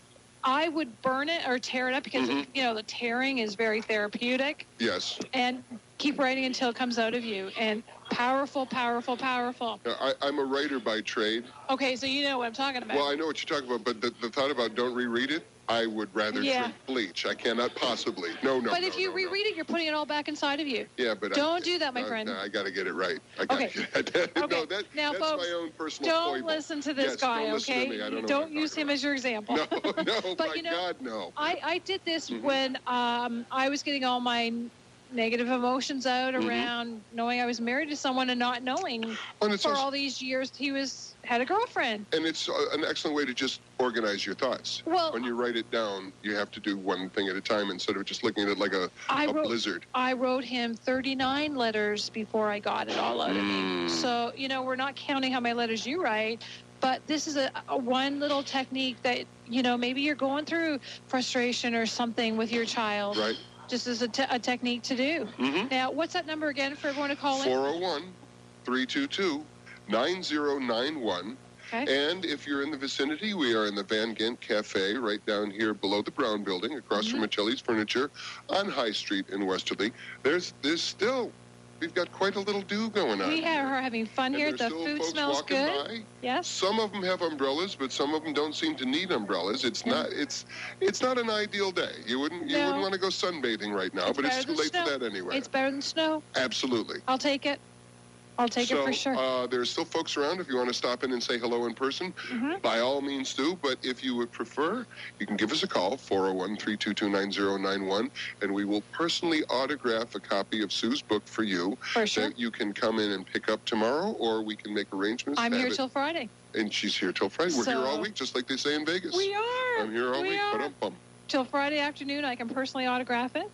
[SPEAKER 3] I would burn it or tear it up because,
[SPEAKER 2] Mhm.
[SPEAKER 3] you know, the tearing is very therapeutic.
[SPEAKER 2] Yes.
[SPEAKER 3] And keep writing until it comes out of you. And powerful, powerful, powerful.
[SPEAKER 2] Now, I, I'm a writer by trade.
[SPEAKER 3] Okay, so you know what I'm talking about.
[SPEAKER 2] Well, I know what you're talking about, but the, the thought about don't reread it, I would rather
[SPEAKER 3] Yeah.
[SPEAKER 2] drink bleach. I cannot possibly. No, no,
[SPEAKER 3] but
[SPEAKER 2] no,
[SPEAKER 3] if you
[SPEAKER 2] no, no.
[SPEAKER 3] reread it, you're putting it all back inside of you.
[SPEAKER 2] Yeah, but
[SPEAKER 3] Don't
[SPEAKER 2] I,
[SPEAKER 3] do that, my
[SPEAKER 2] uh,
[SPEAKER 3] friend.
[SPEAKER 2] no, I got to get it right. I gotta
[SPEAKER 3] Okay.
[SPEAKER 2] Get it. no,
[SPEAKER 3] Okay.
[SPEAKER 2] that,
[SPEAKER 3] Now,
[SPEAKER 2] that's
[SPEAKER 3] folks,
[SPEAKER 2] my own personal
[SPEAKER 3] Don't
[SPEAKER 2] foible.
[SPEAKER 3] listen to this
[SPEAKER 2] Yes,
[SPEAKER 3] guy,
[SPEAKER 2] don't listen to
[SPEAKER 3] okay?
[SPEAKER 2] me. I don't know
[SPEAKER 3] Don't
[SPEAKER 2] what I'm
[SPEAKER 3] use
[SPEAKER 2] talking
[SPEAKER 3] him as your example.
[SPEAKER 2] No, no,
[SPEAKER 3] But
[SPEAKER 2] my
[SPEAKER 3] you know,
[SPEAKER 2] God, no.
[SPEAKER 3] I, I did this
[SPEAKER 2] Mhm.
[SPEAKER 3] when um, I was getting all my n- negative emotions out
[SPEAKER 2] Mhm.
[SPEAKER 3] around knowing I was married to someone and not knowing
[SPEAKER 2] And it's,
[SPEAKER 3] for
[SPEAKER 2] also,
[SPEAKER 3] all these years he was had a girlfriend.
[SPEAKER 2] and it's uh, an excellent way to just organize your thoughts.
[SPEAKER 3] Well,
[SPEAKER 2] When you write it down, you have to do one thing at a time instead of just looking at it like a,
[SPEAKER 3] I
[SPEAKER 2] a
[SPEAKER 3] wrote
[SPEAKER 2] blizzard.
[SPEAKER 3] I wrote him thirty-nine letters before I got it all out of me.
[SPEAKER 2] Mm.
[SPEAKER 3] So, you know, we're not counting how many letters you write, but this is a, a one little technique that, you know, maybe you're going through frustration or something with your child.
[SPEAKER 2] Right?
[SPEAKER 3] Just as a, te- a technique to do.
[SPEAKER 2] Mm-hmm.
[SPEAKER 3] Now, what's that number again for everyone to call in?
[SPEAKER 2] four oh one, three two two, nine oh nine one.
[SPEAKER 3] Okay.
[SPEAKER 2] And if you're in the vicinity, we are in the Van Gent Cafe right down here below the Brown Building, across
[SPEAKER 3] Mm-hmm.
[SPEAKER 2] from Michelli's Furniture on High Street in Westerly. There's there's still, we've got quite a little do going on
[SPEAKER 3] We
[SPEAKER 2] here.
[SPEAKER 3] are having fun
[SPEAKER 2] And
[SPEAKER 3] here.
[SPEAKER 2] there's
[SPEAKER 3] The
[SPEAKER 2] still
[SPEAKER 3] food
[SPEAKER 2] folks
[SPEAKER 3] smells
[SPEAKER 2] walking
[SPEAKER 3] good.
[SPEAKER 2] by.
[SPEAKER 3] Yes.
[SPEAKER 2] Some of them have umbrellas, but some of them don't seem to need umbrellas. It's
[SPEAKER 3] Yeah.
[SPEAKER 2] not it's it's not an ideal day. You wouldn't you
[SPEAKER 3] No.
[SPEAKER 2] wouldn't want to go sunbathing right now,
[SPEAKER 3] It's
[SPEAKER 2] but it's
[SPEAKER 3] better
[SPEAKER 2] too
[SPEAKER 3] than
[SPEAKER 2] late
[SPEAKER 3] snow.
[SPEAKER 2] for that anyway.
[SPEAKER 3] It's better than snow.
[SPEAKER 2] Absolutely.
[SPEAKER 3] I'll take it. I'll take
[SPEAKER 2] so,
[SPEAKER 3] it for sure.
[SPEAKER 2] uh, there's still folks around if you want to stop in and say hello in person.
[SPEAKER 3] Mhm.
[SPEAKER 2] By all means do, but if you would prefer, you can give us a call, four oh one, three two two, nine oh nine one, and we will personally autograph a copy of Sue's book for you
[SPEAKER 3] For sure.
[SPEAKER 2] that you can come in and pick up tomorrow, or we can make arrangements.
[SPEAKER 3] I'm
[SPEAKER 2] to
[SPEAKER 3] here
[SPEAKER 2] have it-
[SPEAKER 3] till Friday.
[SPEAKER 2] And she's here till Friday. We're here
[SPEAKER 3] So-
[SPEAKER 2] all week, just like they say in Vegas.
[SPEAKER 3] We are.
[SPEAKER 2] I'm here all
[SPEAKER 3] we
[SPEAKER 2] week.
[SPEAKER 3] are.
[SPEAKER 2] Ba-dum-bum.
[SPEAKER 3] Till Friday afternoon, I can personally autograph it.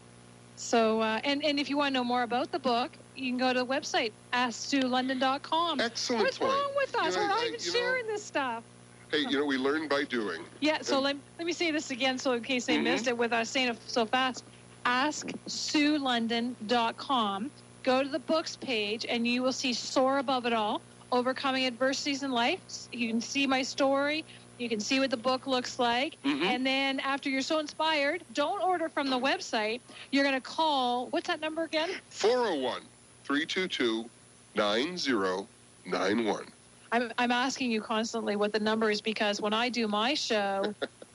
[SPEAKER 3] So, uh, and, and if you want to know more about the book, you can go to the website, ask sue london dot com.
[SPEAKER 2] Excellent
[SPEAKER 3] What's
[SPEAKER 2] point.
[SPEAKER 3] wrong with us?
[SPEAKER 2] You know,
[SPEAKER 3] We're not
[SPEAKER 2] I-
[SPEAKER 3] even
[SPEAKER 2] you know-
[SPEAKER 3] sharing this stuff.
[SPEAKER 2] Hey, you know, we learn by doing.
[SPEAKER 3] Yeah, so
[SPEAKER 2] And-
[SPEAKER 3] let, let me say this again so in case they
[SPEAKER 2] Mhm.
[SPEAKER 3] missed it with us saying it so fast. ask sue london dot com. Go to the books page and you will see Soar Above It All, Overcoming Adversities in Life. You can see my story. You can see what the book looks like.
[SPEAKER 2] Mhm.
[SPEAKER 3] And then after you're so inspired, don't order from the website. You're going to call, what's that number again?
[SPEAKER 2] four oh one, three two two, nine oh nine one.
[SPEAKER 3] I'm, I'm asking you constantly what the number is because when I do my show,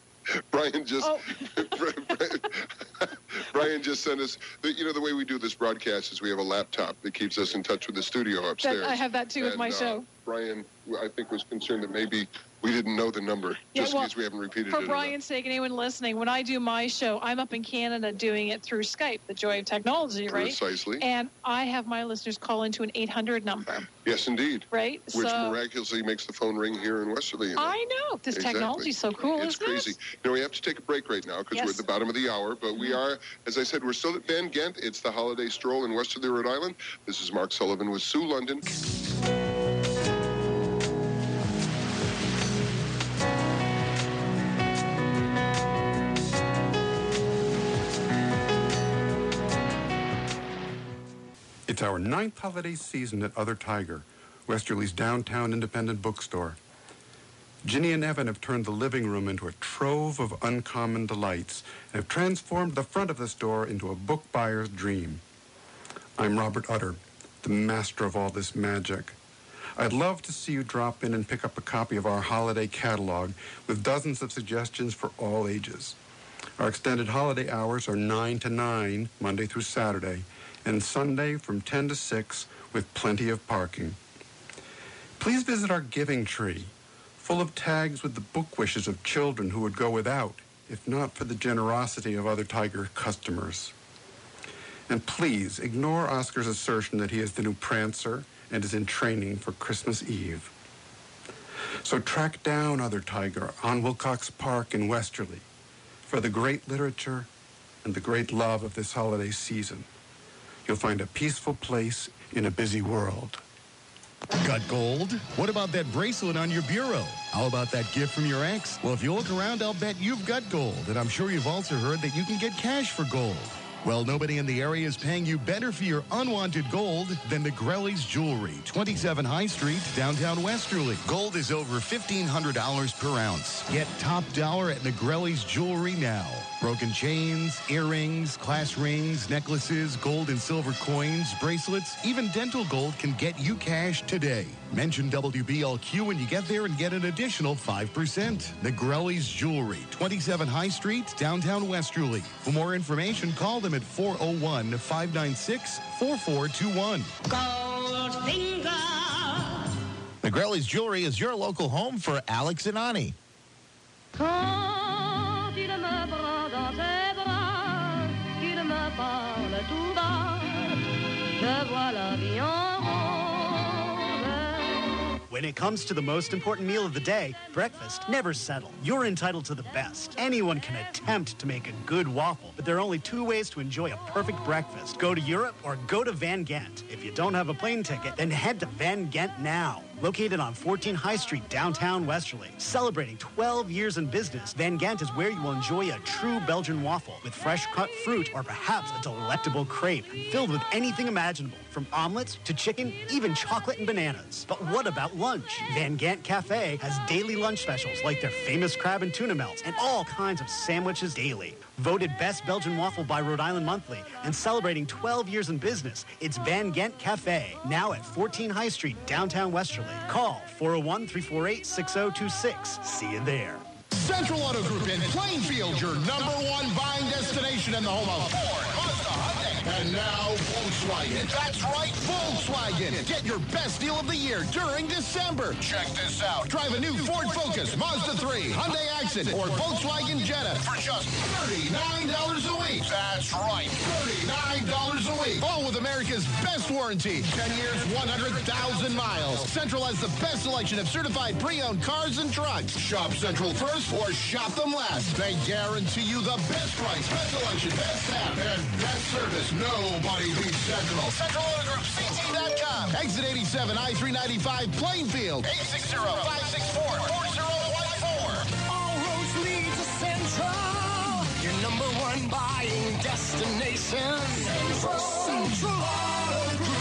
[SPEAKER 2] Brian just
[SPEAKER 3] oh,
[SPEAKER 2] Brian just sent us, the, you know, the way we do this broadcast is we have a laptop that keeps us in touch with the studio
[SPEAKER 3] that,
[SPEAKER 2] upstairs.
[SPEAKER 3] I have that too with
[SPEAKER 2] And,
[SPEAKER 3] my
[SPEAKER 2] uh,
[SPEAKER 3] show.
[SPEAKER 2] Brian, I think, was concerned that maybe we didn't know the number,
[SPEAKER 3] Yeah,
[SPEAKER 2] just
[SPEAKER 3] well,
[SPEAKER 2] because we haven't repeated
[SPEAKER 3] For
[SPEAKER 2] it.
[SPEAKER 3] Brian's sake, anyone listening, when I do my show, I'm up in Canada doing it through Skype, the joy of technology,
[SPEAKER 2] enough.
[SPEAKER 3] right?
[SPEAKER 2] Precisely.
[SPEAKER 3] And I have my listeners call into an eight hundred number,
[SPEAKER 2] Yes, indeed.
[SPEAKER 3] right?
[SPEAKER 2] Which
[SPEAKER 3] so
[SPEAKER 2] miraculously makes the phone ring here in Westerly. You know.
[SPEAKER 3] I know this
[SPEAKER 2] Exactly.
[SPEAKER 3] technology is so cool.
[SPEAKER 2] It's
[SPEAKER 3] isn't
[SPEAKER 2] crazy.
[SPEAKER 3] it?
[SPEAKER 2] You know, we have to take a break right now because we're
[SPEAKER 3] Yes.
[SPEAKER 2] at the bottom of the hour, but we are, as I said, we're still at Van Gent. It's the holiday stroll in Westerly, Rhode Island. This is Mark Sullivan with Sue London.
[SPEAKER 4] It's our ninth holiday season at Other Tiger, Westerly's downtown independent bookstore. Ginny and Evan have turned the living room into a trove of uncommon delights and have transformed the front of the store into a book buyer's dream. I'm Robert Utter, the master of all this magic. I'd love to see you drop in and pick up a copy of our holiday catalog with dozens of suggestions for all ages. Our extended holiday hours are nine to nine, Monday through Saturday, and Sunday from ten to six with plenty of parking. Please visit our giving tree, full of tags with the book wishes of children who would go without, if not for the generosity of other Tiger customers. And please ignore Oscar's assertion that he is the new Prancer and is in training for Christmas Eve. So track down other Tiger on Wilcox Park in Westerly for the great literature and the great love of this holiday season. You'll find a peaceful place in a busy world.
[SPEAKER 5] Got gold? What about that bracelet on your bureau? How about that gift from your ex? Well, if you look around, I'll bet you've got gold. And I'm sure you've also heard that you can get cash for gold. Well, nobody in the area is paying you better for your unwanted gold than Negrelli's Jewelry, twenty-seven High Street, downtown Westerly. Gold is over fifteen hundred dollars per ounce. Get top dollar at Negrelli's Jewelry now. Broken chains, earrings, class rings, necklaces, gold and silver coins, bracelets, even dental gold can get you cash today. Mention W B L Q when you get there and get an additional five percent. Negrelli's Jewelry, twenty-seven High Street, downtown Westerly. For more information, call them at four oh one, five nine six, four four two one.
[SPEAKER 6] Goldfinger. Negrelli's Jewelry is your local home for Alex and Ani.
[SPEAKER 7] Quand il me prend dans ses bras, qu'il me parle tout bas, je vois la vie en rose.
[SPEAKER 8] When it comes to the most important meal of the day, breakfast, never settle. You're entitled to the best. Anyone can attempt to make a good waffle, but there are only two ways to enjoy a perfect breakfast. Go to Europe or go to Van Ghent. If you don't have a plane ticket, then head to Van Ghent now. Located on fourteen High Street, downtown Westerly. Celebrating twelve years in business, Van Ghent is where you will enjoy a true Belgian waffle with fresh cut fruit or perhaps a delectable crepe filled with anything imaginable, from omelets to chicken, even chocolate and bananas. But what about lunch? Van Ghent Cafe has daily lunch specials like their famous crab and tuna melts and all kinds of sandwiches daily. Voted Best Belgian Waffle by Rhode Island Monthly and celebrating twelve years in business, it's Van Ghent Cafe, now at fourteen High Street, downtown Westerly. Call four oh one, three four eight, six oh two six. See you there.
[SPEAKER 9] Central Auto Group in Plainfield, your number one buying destination in the home of Ford, Mazda, Hyundai, and now Volkswagen. That's right, Volkswagen. Get your best deal of the year during December. Check this out. Drive a new Ford Focus, Mazda three, Hyundai Accent, or Volkswagen Jetta for just thirty-nine dollars a week. That's right, thirty-nine dollars a week. All with America's best warranty. ten years, one hundred thousand miles. Central has the best selection of certified pre-owned cars and trucks. Shop Central first or shop them last. They guarantee you the best price, best selection, best staff, and best service. Nobody beats Central. Central Auto Group, C T dot com. Exit eighty-seven, I three ninety-five, Plainfield. eight six zero, five six four, four zero one four.
[SPEAKER 10] All roads lead to Central, your number one buying destination. Central, Central Auto Group.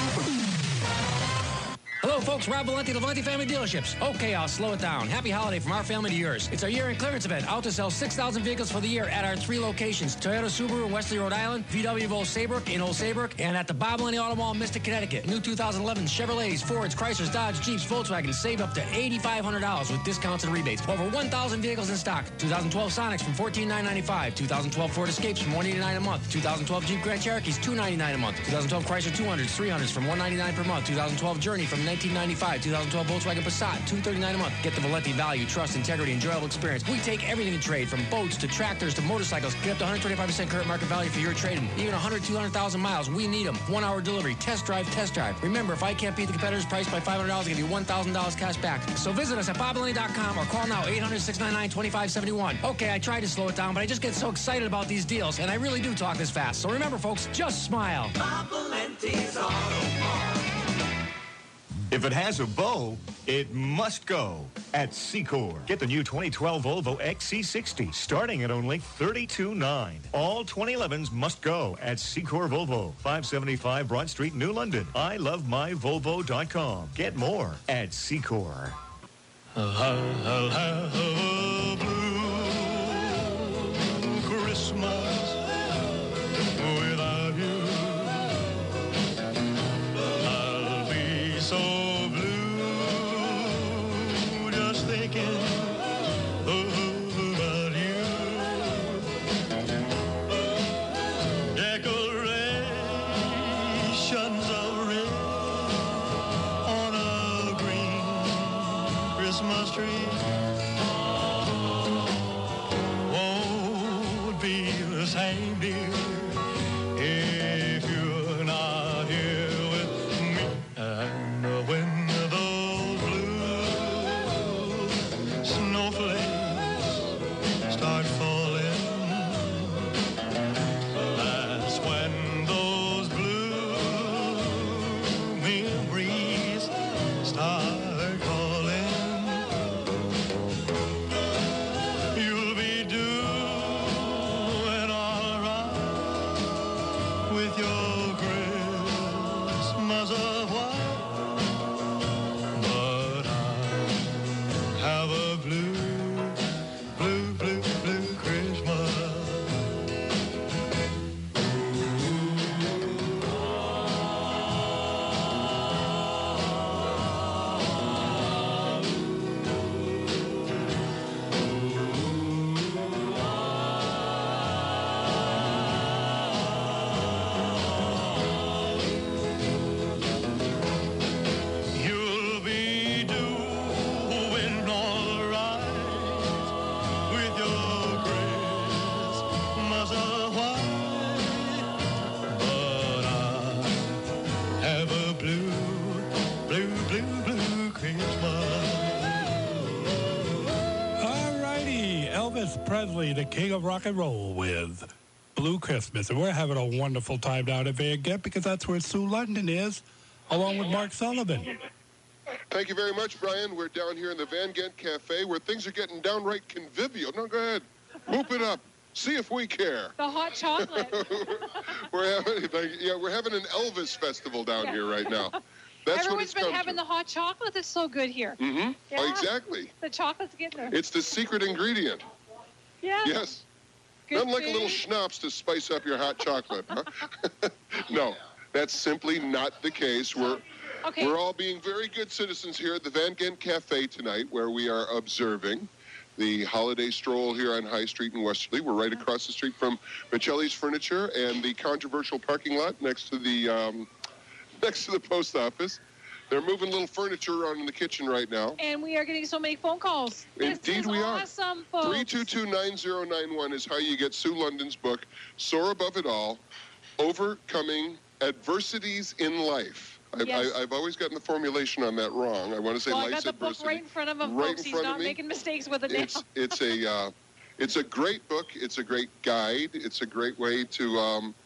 [SPEAKER 11] Hello, folks. Rob Valenti, Valenti Family Dealerships. Okay, I'll slow it down. Happy holiday from our family to yours. It's our year-end clearance event. Out to sell six thousand vehicles for the year at our three locations. Toyota Subaru in Westerly, Rhode Island. V W of Old Saybrook in Old Saybrook. And at the Bob Valenti Auto Mall in Mystic, Connecticut. New two thousand eleven Chevrolets, Fords, Chryslers, Dodge, Jeeps, Volkswagen. Save up to eight thousand five hundred dollars with discounts and rebates. Over one thousand vehicles in stock. two thousand twelve Sonics from fourteen thousand nine hundred ninety-five dollars. two thousand twelve Ford Escapes from one hundred eighty-nine dollars a month. two thousand twelve Jeep Grand Cherokees, two hundred ninety-nine dollars a month. two thousand twelve Chrysler two hundreds, three hundreds from one hundred ninety-nine dollars per month. two thousand twelve Journey from nineteen ninety-five dollars. two thousand twelve Volkswagen Passat, two hundred thirty-nine dollars a month. Get the Valenti value, trust, integrity, enjoyable experience. We take everything in trade, from boats to tractors to motorcycles. Get up to one hundred twenty-five percent current market value for your trade-in. Even one hundred, two hundred thousand miles. We need them. One-hour delivery. Test drive, test drive. Remember, if I can't beat the competitor's price by five hundred dollars, I'll give you one thousand dollars cash back. So visit us at bob valenti dot com or call now, eight hundred, six nine nine, two five seven one. Okay, I tried to slow it down, but I just get so excited about these deals, and I really do talk this fast. So remember, folks, just smile.
[SPEAKER 10] Bob Valenti's Auto Mall.
[SPEAKER 5] If it has a bow, it must go at Secor. Get the new twenty twelve Volvo X C sixty starting at only thirty-two thousand nine hundred dollars. All twenty elevens must go at Secor Volvo, five seventy-five Broad Street, New London. I love my Volvo dot com. Get more at Secor.
[SPEAKER 10] I'll have a blue Christmas without you. I'll be so blue just thinking about you. Decorations of red on a green Christmas tree won't be the same, dear, if you're not here with me. And when those blue snowflakes start falling, that's when those blue memories start calling. You'll be doing all right with your Christmas of white, but I have a blue, blue, blue, blue Christmas. You'll be doing all right with your Christmas of white, but I have a blue, blue, blue, blue Christmas.
[SPEAKER 12] All righty, Elvis Presley, the king of rock and roll, with Blue Christmas. And we're having a wonderful time down at Van Ghent because that's where Sue London is, along with Mark Sullivan.
[SPEAKER 2] Thank you very much, Brian. We're down here in the Van Ghent Cafe where things are getting downright convivial. No, go ahead. Whoop it up. See if we care.
[SPEAKER 3] The hot chocolate.
[SPEAKER 2] we're having, yeah, we're having an Elvis festival down here right now. That's what
[SPEAKER 3] Everyone's
[SPEAKER 2] it's
[SPEAKER 3] been
[SPEAKER 2] come
[SPEAKER 3] having
[SPEAKER 2] to.
[SPEAKER 3] the hot chocolate that's so good here.
[SPEAKER 2] Mm-hmm.
[SPEAKER 3] Yeah.
[SPEAKER 2] Oh, exactly.
[SPEAKER 3] The chocolate's getting there.
[SPEAKER 2] It's the secret ingredient.
[SPEAKER 3] Yeah.
[SPEAKER 2] Yes.
[SPEAKER 3] Good
[SPEAKER 2] Nothing like a
[SPEAKER 3] food.
[SPEAKER 2] little schnapps to spice up your hot chocolate, huh? No, that's simply not the case. We're
[SPEAKER 3] Okay.
[SPEAKER 2] we're all being very good citizens here at the Van Ghent Cafe tonight, where we are observing the holiday stroll here on High Street in Westerly. We're right across the street from Michelli's Furniture and the controversial parking lot next to the um, next to the post office. They're moving little furniture around in the kitchen right now.
[SPEAKER 3] And we are getting so many phone calls. This
[SPEAKER 2] Indeed
[SPEAKER 3] is
[SPEAKER 2] we are.
[SPEAKER 3] awesome, folks.
[SPEAKER 2] three two two, nine zero nine one is how you get Sue London's book, Soar Above It All, Overcoming Adversities in Life. I've,
[SPEAKER 3] Yes.
[SPEAKER 2] I, I've always gotten the formulation on that wrong. I want to say
[SPEAKER 3] Well, I
[SPEAKER 2] life's
[SPEAKER 3] got the book
[SPEAKER 2] adversity.
[SPEAKER 3] right in front of him,
[SPEAKER 2] Right
[SPEAKER 3] folks.
[SPEAKER 2] in
[SPEAKER 3] He's
[SPEAKER 2] front of
[SPEAKER 3] not
[SPEAKER 2] me.
[SPEAKER 3] making mistakes with it
[SPEAKER 2] It's
[SPEAKER 3] now.
[SPEAKER 2] it's a uh, it's a great book. It's a great guide. It's a great way to um,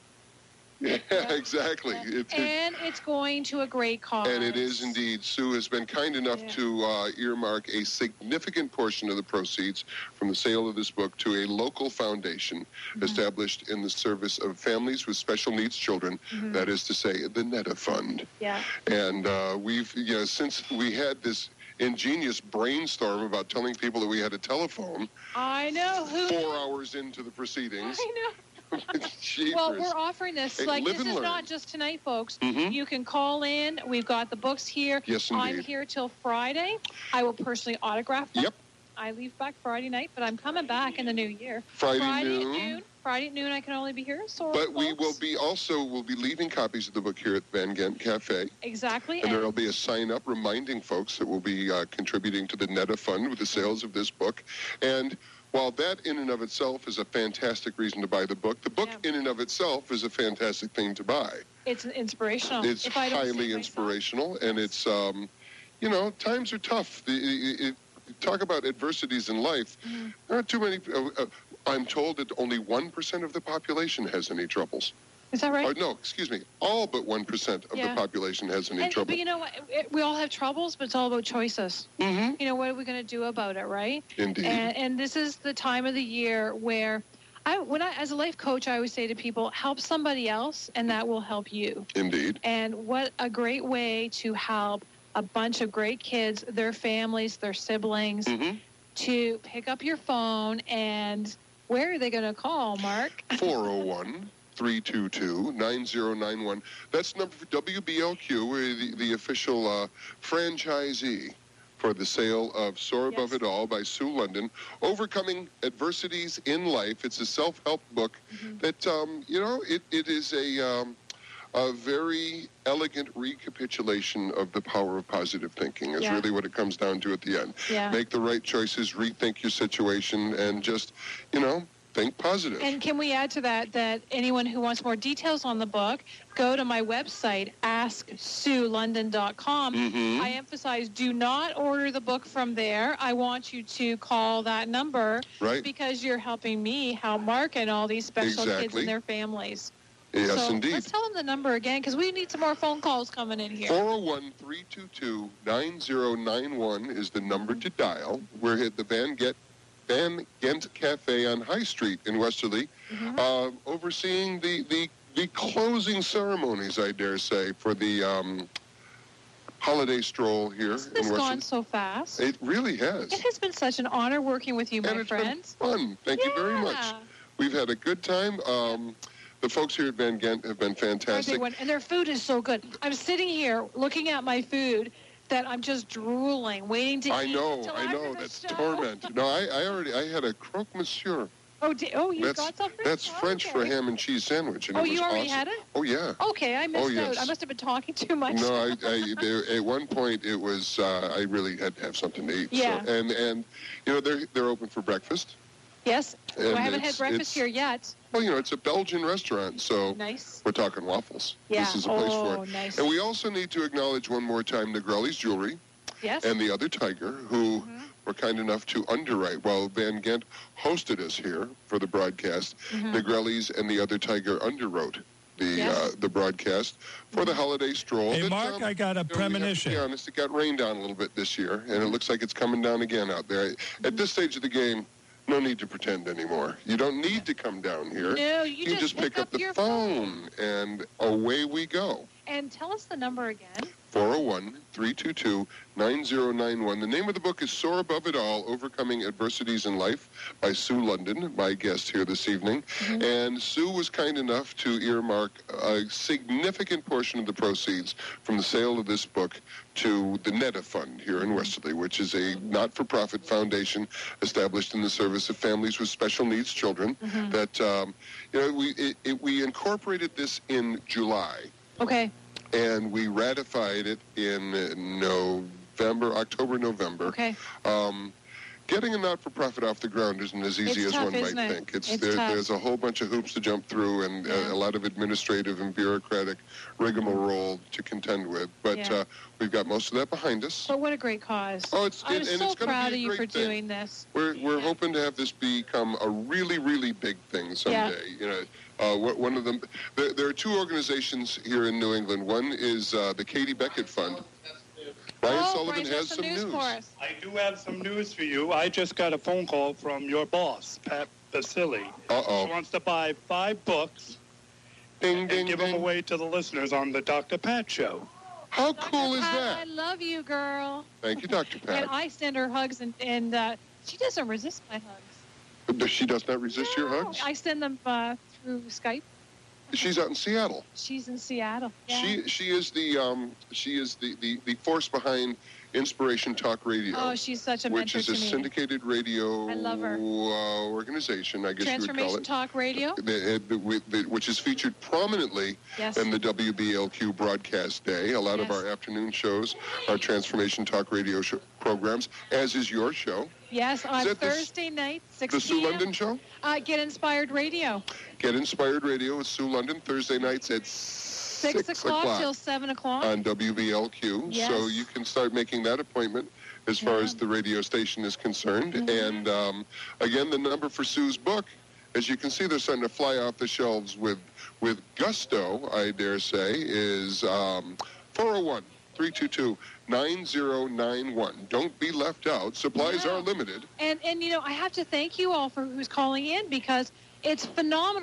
[SPEAKER 2] yeah, exactly. It, it,
[SPEAKER 3] And it's going to a great cause.
[SPEAKER 2] and it is indeed. Sue has been kind enough
[SPEAKER 3] Yeah.
[SPEAKER 2] to uh, earmark a significant portion of the proceeds from the sale of this book to a local foundation
[SPEAKER 3] Mm-hmm.
[SPEAKER 2] established in the service of families with special needs children.
[SPEAKER 3] Mhm.
[SPEAKER 2] That is to say, the Netta Fund.
[SPEAKER 3] Yeah.
[SPEAKER 2] And uh, we've, you know, since we had this ingenious brainstorm about telling people that we had a telephone
[SPEAKER 3] I know. Who
[SPEAKER 2] four hours into the proceedings.
[SPEAKER 3] I know.
[SPEAKER 2] Jeepers.
[SPEAKER 3] Well, we're offering this.
[SPEAKER 2] Hey,
[SPEAKER 3] like,
[SPEAKER 2] live
[SPEAKER 3] this
[SPEAKER 2] and
[SPEAKER 3] is
[SPEAKER 2] learn.
[SPEAKER 3] not just tonight, folks.
[SPEAKER 2] Mhm.
[SPEAKER 3] You can call in. We've got the books here.
[SPEAKER 2] Yes,
[SPEAKER 3] I'm
[SPEAKER 2] indeed.
[SPEAKER 3] here till Friday. I will personally autograph them.
[SPEAKER 2] Yep.
[SPEAKER 3] I leave back Friday night, but I'm coming back in the new year.
[SPEAKER 2] Friday
[SPEAKER 3] Friday
[SPEAKER 2] noon.
[SPEAKER 3] at noon. Friday at noon, I can only be here. So,
[SPEAKER 2] But we
[SPEAKER 3] folks,
[SPEAKER 2] will be also, we'll be leaving copies of the book here at Van Ghent Cafe.
[SPEAKER 3] Exactly.
[SPEAKER 2] And there will be a sign-up reminding folks that we'll be uh, contributing to the Netta Fund with the sales of this book. And while that in and of itself is a fantastic reason to buy the book, the book in and of itself is a fantastic thing to buy.
[SPEAKER 3] It's inspirational.
[SPEAKER 2] It's
[SPEAKER 3] if I don't
[SPEAKER 2] highly
[SPEAKER 3] see it
[SPEAKER 2] inspirational, and it's, um, you know, times are tough. The, it, it, talk about adversities in life.
[SPEAKER 3] Mm-hmm.
[SPEAKER 2] There aren't too many. Uh, uh, I'm told that only one percent of the population has any troubles.
[SPEAKER 3] Is that right?
[SPEAKER 2] Or, no, excuse me. All but one percent of
[SPEAKER 3] Yeah.
[SPEAKER 2] the population has any
[SPEAKER 3] And,
[SPEAKER 2] trouble.
[SPEAKER 3] but you know what? It- we all have troubles, but it's all about choices.
[SPEAKER 2] Mm-hmm.
[SPEAKER 3] You know, what are we going to do about it, right?
[SPEAKER 2] Indeed.
[SPEAKER 3] And, and this is the time of the year where, I, when I, as a life coach, I always say to people, help somebody else, and that will help you.
[SPEAKER 2] Indeed.
[SPEAKER 3] And what a great way to help a bunch of great kids, their families, their siblings,
[SPEAKER 2] Mm-hmm.
[SPEAKER 3] to pick up your phone. And where are they going to call, Mark?
[SPEAKER 2] four oh one, three two two, nine oh nine one. That's the number for W B L Q. We're the, the official uh, franchisee for the sale of Soar Above
[SPEAKER 3] Yes.
[SPEAKER 2] It All by Sue London. Overcoming Adversities in Life. It's a self-help book
[SPEAKER 3] Mm-hmm.
[SPEAKER 2] that, um, you know, it, it is a, um, a very elegant recapitulation of the power of positive thinking is
[SPEAKER 3] Yeah.
[SPEAKER 2] really what it comes down to at the end.
[SPEAKER 3] Yeah.
[SPEAKER 2] Make the right choices, rethink your situation, and just, you know, think positive.
[SPEAKER 3] And can we add to that that anyone who wants more details on the book, go to my website, ask sue london dot com.
[SPEAKER 2] Mhm.
[SPEAKER 3] I emphasize, do not order the book from there. I want you to call that number
[SPEAKER 2] Right.
[SPEAKER 3] because you're helping me help Mark and all these special kids
[SPEAKER 2] Exactly.
[SPEAKER 3] and their families.
[SPEAKER 2] Yes,
[SPEAKER 3] so
[SPEAKER 2] indeed.
[SPEAKER 3] let's tell them the number again because we need some more phone calls coming in here.
[SPEAKER 2] four oh one, three two two, nine oh nine one is the number to dial. We're at the Van Gent, Van Gent Cafe on High Street in Westerly,
[SPEAKER 3] Mhm.
[SPEAKER 2] uh, overseeing the, the, the closing ceremonies, I dare say, for the um, holiday stroll here
[SPEAKER 3] This
[SPEAKER 2] in
[SPEAKER 3] has
[SPEAKER 2] Westerly.
[SPEAKER 3] gone so fast.
[SPEAKER 2] It really has.
[SPEAKER 3] It has been such an honor working with you, my
[SPEAKER 2] and it's
[SPEAKER 3] friend.
[SPEAKER 2] been fun. Thank you very much.
[SPEAKER 3] Yeah.
[SPEAKER 2] We've had a good time. Um, the folks here at Van Gent have been
[SPEAKER 3] They're a
[SPEAKER 2] fantastic.
[SPEAKER 3] big one. And their food is so good. I'm sitting here looking at my food that I'm just drooling, waiting to
[SPEAKER 2] I
[SPEAKER 3] eat.
[SPEAKER 2] know,
[SPEAKER 3] until
[SPEAKER 2] I
[SPEAKER 3] after
[SPEAKER 2] know.
[SPEAKER 3] the
[SPEAKER 2] That's
[SPEAKER 3] show.
[SPEAKER 2] torment. No, I, I already, I had a croque monsieur.
[SPEAKER 3] Oh, di- oh, you
[SPEAKER 2] That's
[SPEAKER 3] got something?
[SPEAKER 2] that's
[SPEAKER 3] Oh,
[SPEAKER 2] French for
[SPEAKER 3] okay.
[SPEAKER 2] ham and cheese sandwich, and
[SPEAKER 3] Oh,
[SPEAKER 2] it was
[SPEAKER 3] you already
[SPEAKER 2] awesome.
[SPEAKER 3] had it?
[SPEAKER 2] Oh yeah.
[SPEAKER 3] Okay, I missed
[SPEAKER 2] Oh, yes.
[SPEAKER 3] out. I must have been talking too much.
[SPEAKER 2] No, I, I there, at one point it was uh, I really had to have something to eat.
[SPEAKER 3] Yeah.
[SPEAKER 2] So, and and you know they're they're open for breakfast.
[SPEAKER 3] Yes. Well,
[SPEAKER 2] And
[SPEAKER 3] I haven't had
[SPEAKER 2] it's-
[SPEAKER 3] breakfast
[SPEAKER 2] it's-
[SPEAKER 3] here yet.
[SPEAKER 2] Well, you know it's a Belgian restaurant, so
[SPEAKER 3] Nice.
[SPEAKER 2] we're talking waffles.
[SPEAKER 3] Yeah.
[SPEAKER 2] This is a place
[SPEAKER 3] Oh,
[SPEAKER 2] for it.
[SPEAKER 3] nice.
[SPEAKER 2] And we also need to acknowledge one more time Negrelli's Jewelry
[SPEAKER 3] Yes.
[SPEAKER 2] and the other Tiger, who
[SPEAKER 3] Mm-hmm.
[SPEAKER 2] were kind enough to underwrite while Van Gent hosted us here for the broadcast.
[SPEAKER 3] Mhm.
[SPEAKER 2] Negrelli's and the other Tiger underwrote the
[SPEAKER 3] Yes.
[SPEAKER 2] uh, the broadcast for the holiday stroll.
[SPEAKER 12] Hey,
[SPEAKER 2] That,
[SPEAKER 12] Mark,
[SPEAKER 2] um,
[SPEAKER 12] I got a
[SPEAKER 2] you know, we have to
[SPEAKER 12] premonition.
[SPEAKER 2] be honest, it got rained down a little bit this year, and it looks like it's coming down again out there. At this stage of the game, no need to pretend anymore. You don't need to come down here.
[SPEAKER 3] No, you
[SPEAKER 2] can
[SPEAKER 3] just
[SPEAKER 2] pick
[SPEAKER 3] pick
[SPEAKER 2] up
[SPEAKER 3] up
[SPEAKER 2] the
[SPEAKER 3] your
[SPEAKER 2] phone, and away we go.
[SPEAKER 3] And tell us the number again.
[SPEAKER 2] four oh one, three two two, nine oh nine one. The name of the book is Soar Above It All, Overcoming Adversities in Life by Sue London, my guest here this evening.
[SPEAKER 3] Mm-hmm.
[SPEAKER 2] And Sue was kind enough to earmark a significant portion of the proceeds from the sale of this book to the Netta Fund here in Westerly, which is a not-for-profit foundation established in the service of families with special needs children.
[SPEAKER 3] Mhm.
[SPEAKER 2] That, um, you know, we, it, it, we incorporated this in July.
[SPEAKER 3] Okay.
[SPEAKER 2] And we ratified it in uh, November, October, November.
[SPEAKER 3] Okay.
[SPEAKER 2] Um, getting a not-for-profit off the ground isn't as easy
[SPEAKER 3] It's
[SPEAKER 2] as
[SPEAKER 3] tough,
[SPEAKER 2] one might
[SPEAKER 3] isn't it?
[SPEAKER 2] think. It's,
[SPEAKER 3] It's
[SPEAKER 2] there,
[SPEAKER 3] tough.
[SPEAKER 2] there's a whole bunch of hoops to jump through and
[SPEAKER 3] Yeah.
[SPEAKER 2] uh, a lot of administrative and bureaucratic rigmarole to contend with. But
[SPEAKER 3] Yeah.
[SPEAKER 2] uh, we've got most of that behind us.
[SPEAKER 3] But what a great cause.
[SPEAKER 2] Oh, it's-
[SPEAKER 3] I'm
[SPEAKER 2] and- and
[SPEAKER 3] so
[SPEAKER 2] it's gonna be
[SPEAKER 3] proud
[SPEAKER 2] a
[SPEAKER 3] of you
[SPEAKER 2] great
[SPEAKER 3] for
[SPEAKER 2] thing.
[SPEAKER 3] doing this.
[SPEAKER 2] We're we're hoping to have this become a really really big thing someday. You know, uh, wh- one of them. There, there are two organizations here in New England. One is uh, the Katie Beckett Fund. Brian
[SPEAKER 3] oh,
[SPEAKER 2] Sullivan
[SPEAKER 3] Brian's
[SPEAKER 2] has
[SPEAKER 3] got
[SPEAKER 2] some news.
[SPEAKER 3] for us.
[SPEAKER 12] I do have some news for you. I just got a phone call from your boss, Pat Basili.
[SPEAKER 2] Uh
[SPEAKER 12] She
[SPEAKER 2] oh.
[SPEAKER 12] wants to buy five books
[SPEAKER 2] Ding
[SPEAKER 12] and
[SPEAKER 2] ding
[SPEAKER 12] give them
[SPEAKER 2] ding.
[SPEAKER 12] away to the listeners on the Doctor Pat Show.
[SPEAKER 2] How cool is
[SPEAKER 3] Pat,
[SPEAKER 2] that?
[SPEAKER 3] I love you, girl.
[SPEAKER 2] Thank you, Doctor
[SPEAKER 3] And
[SPEAKER 2] Pat.
[SPEAKER 3] I send her hugs, and, and uh, she doesn't resist my hugs.
[SPEAKER 2] Does she does not resist your
[SPEAKER 3] No,
[SPEAKER 2] hugs?
[SPEAKER 3] I send them uh, through Skype.
[SPEAKER 2] She's out in Seattle.
[SPEAKER 3] She's in Seattle. Yeah.
[SPEAKER 2] She she is the um she is the, the, the force behind Inspiration Talk Radio.
[SPEAKER 3] Oh, she's such a
[SPEAKER 2] which
[SPEAKER 3] mentor
[SPEAKER 2] is a
[SPEAKER 3] to me.
[SPEAKER 2] syndicated radio
[SPEAKER 3] I love her.
[SPEAKER 2] Uh, organization, I guess you would call
[SPEAKER 3] Transformation
[SPEAKER 2] it.
[SPEAKER 3] Talk Radio.
[SPEAKER 2] The- the- with- the- which is featured prominently
[SPEAKER 3] Yes.
[SPEAKER 2] in the W B L Q broadcast day. A lot of
[SPEAKER 3] Yes.
[SPEAKER 2] our afternoon shows are Transformation Talk Radio show programs, as is your show.
[SPEAKER 3] Yes, on
[SPEAKER 2] that the s-
[SPEAKER 3] Thursday night, six
[SPEAKER 2] The Sue
[SPEAKER 3] p.m.
[SPEAKER 2] London Show?
[SPEAKER 3] Uh, Get Inspired Radio.
[SPEAKER 2] Get Inspired Radio with Sue London, Thursday nights at
[SPEAKER 3] Six,
[SPEAKER 2] six
[SPEAKER 3] o'clock, till seven o'clock.
[SPEAKER 2] on W B L Q.
[SPEAKER 3] Yes.
[SPEAKER 2] So you can start making that appointment as far
[SPEAKER 3] Yeah.
[SPEAKER 2] as the radio station is concerned.
[SPEAKER 3] Mhm.
[SPEAKER 2] And um, again, the number for Sue's book, as you can see, they're starting to fly off the shelves with, with gusto, I dare say, is um, four oh one, three two two, nine oh nine one. Don't be left out. Supplies
[SPEAKER 3] No.
[SPEAKER 2] are limited.
[SPEAKER 3] And and you know, I have to thank you all for who's calling in because it's phenomenal.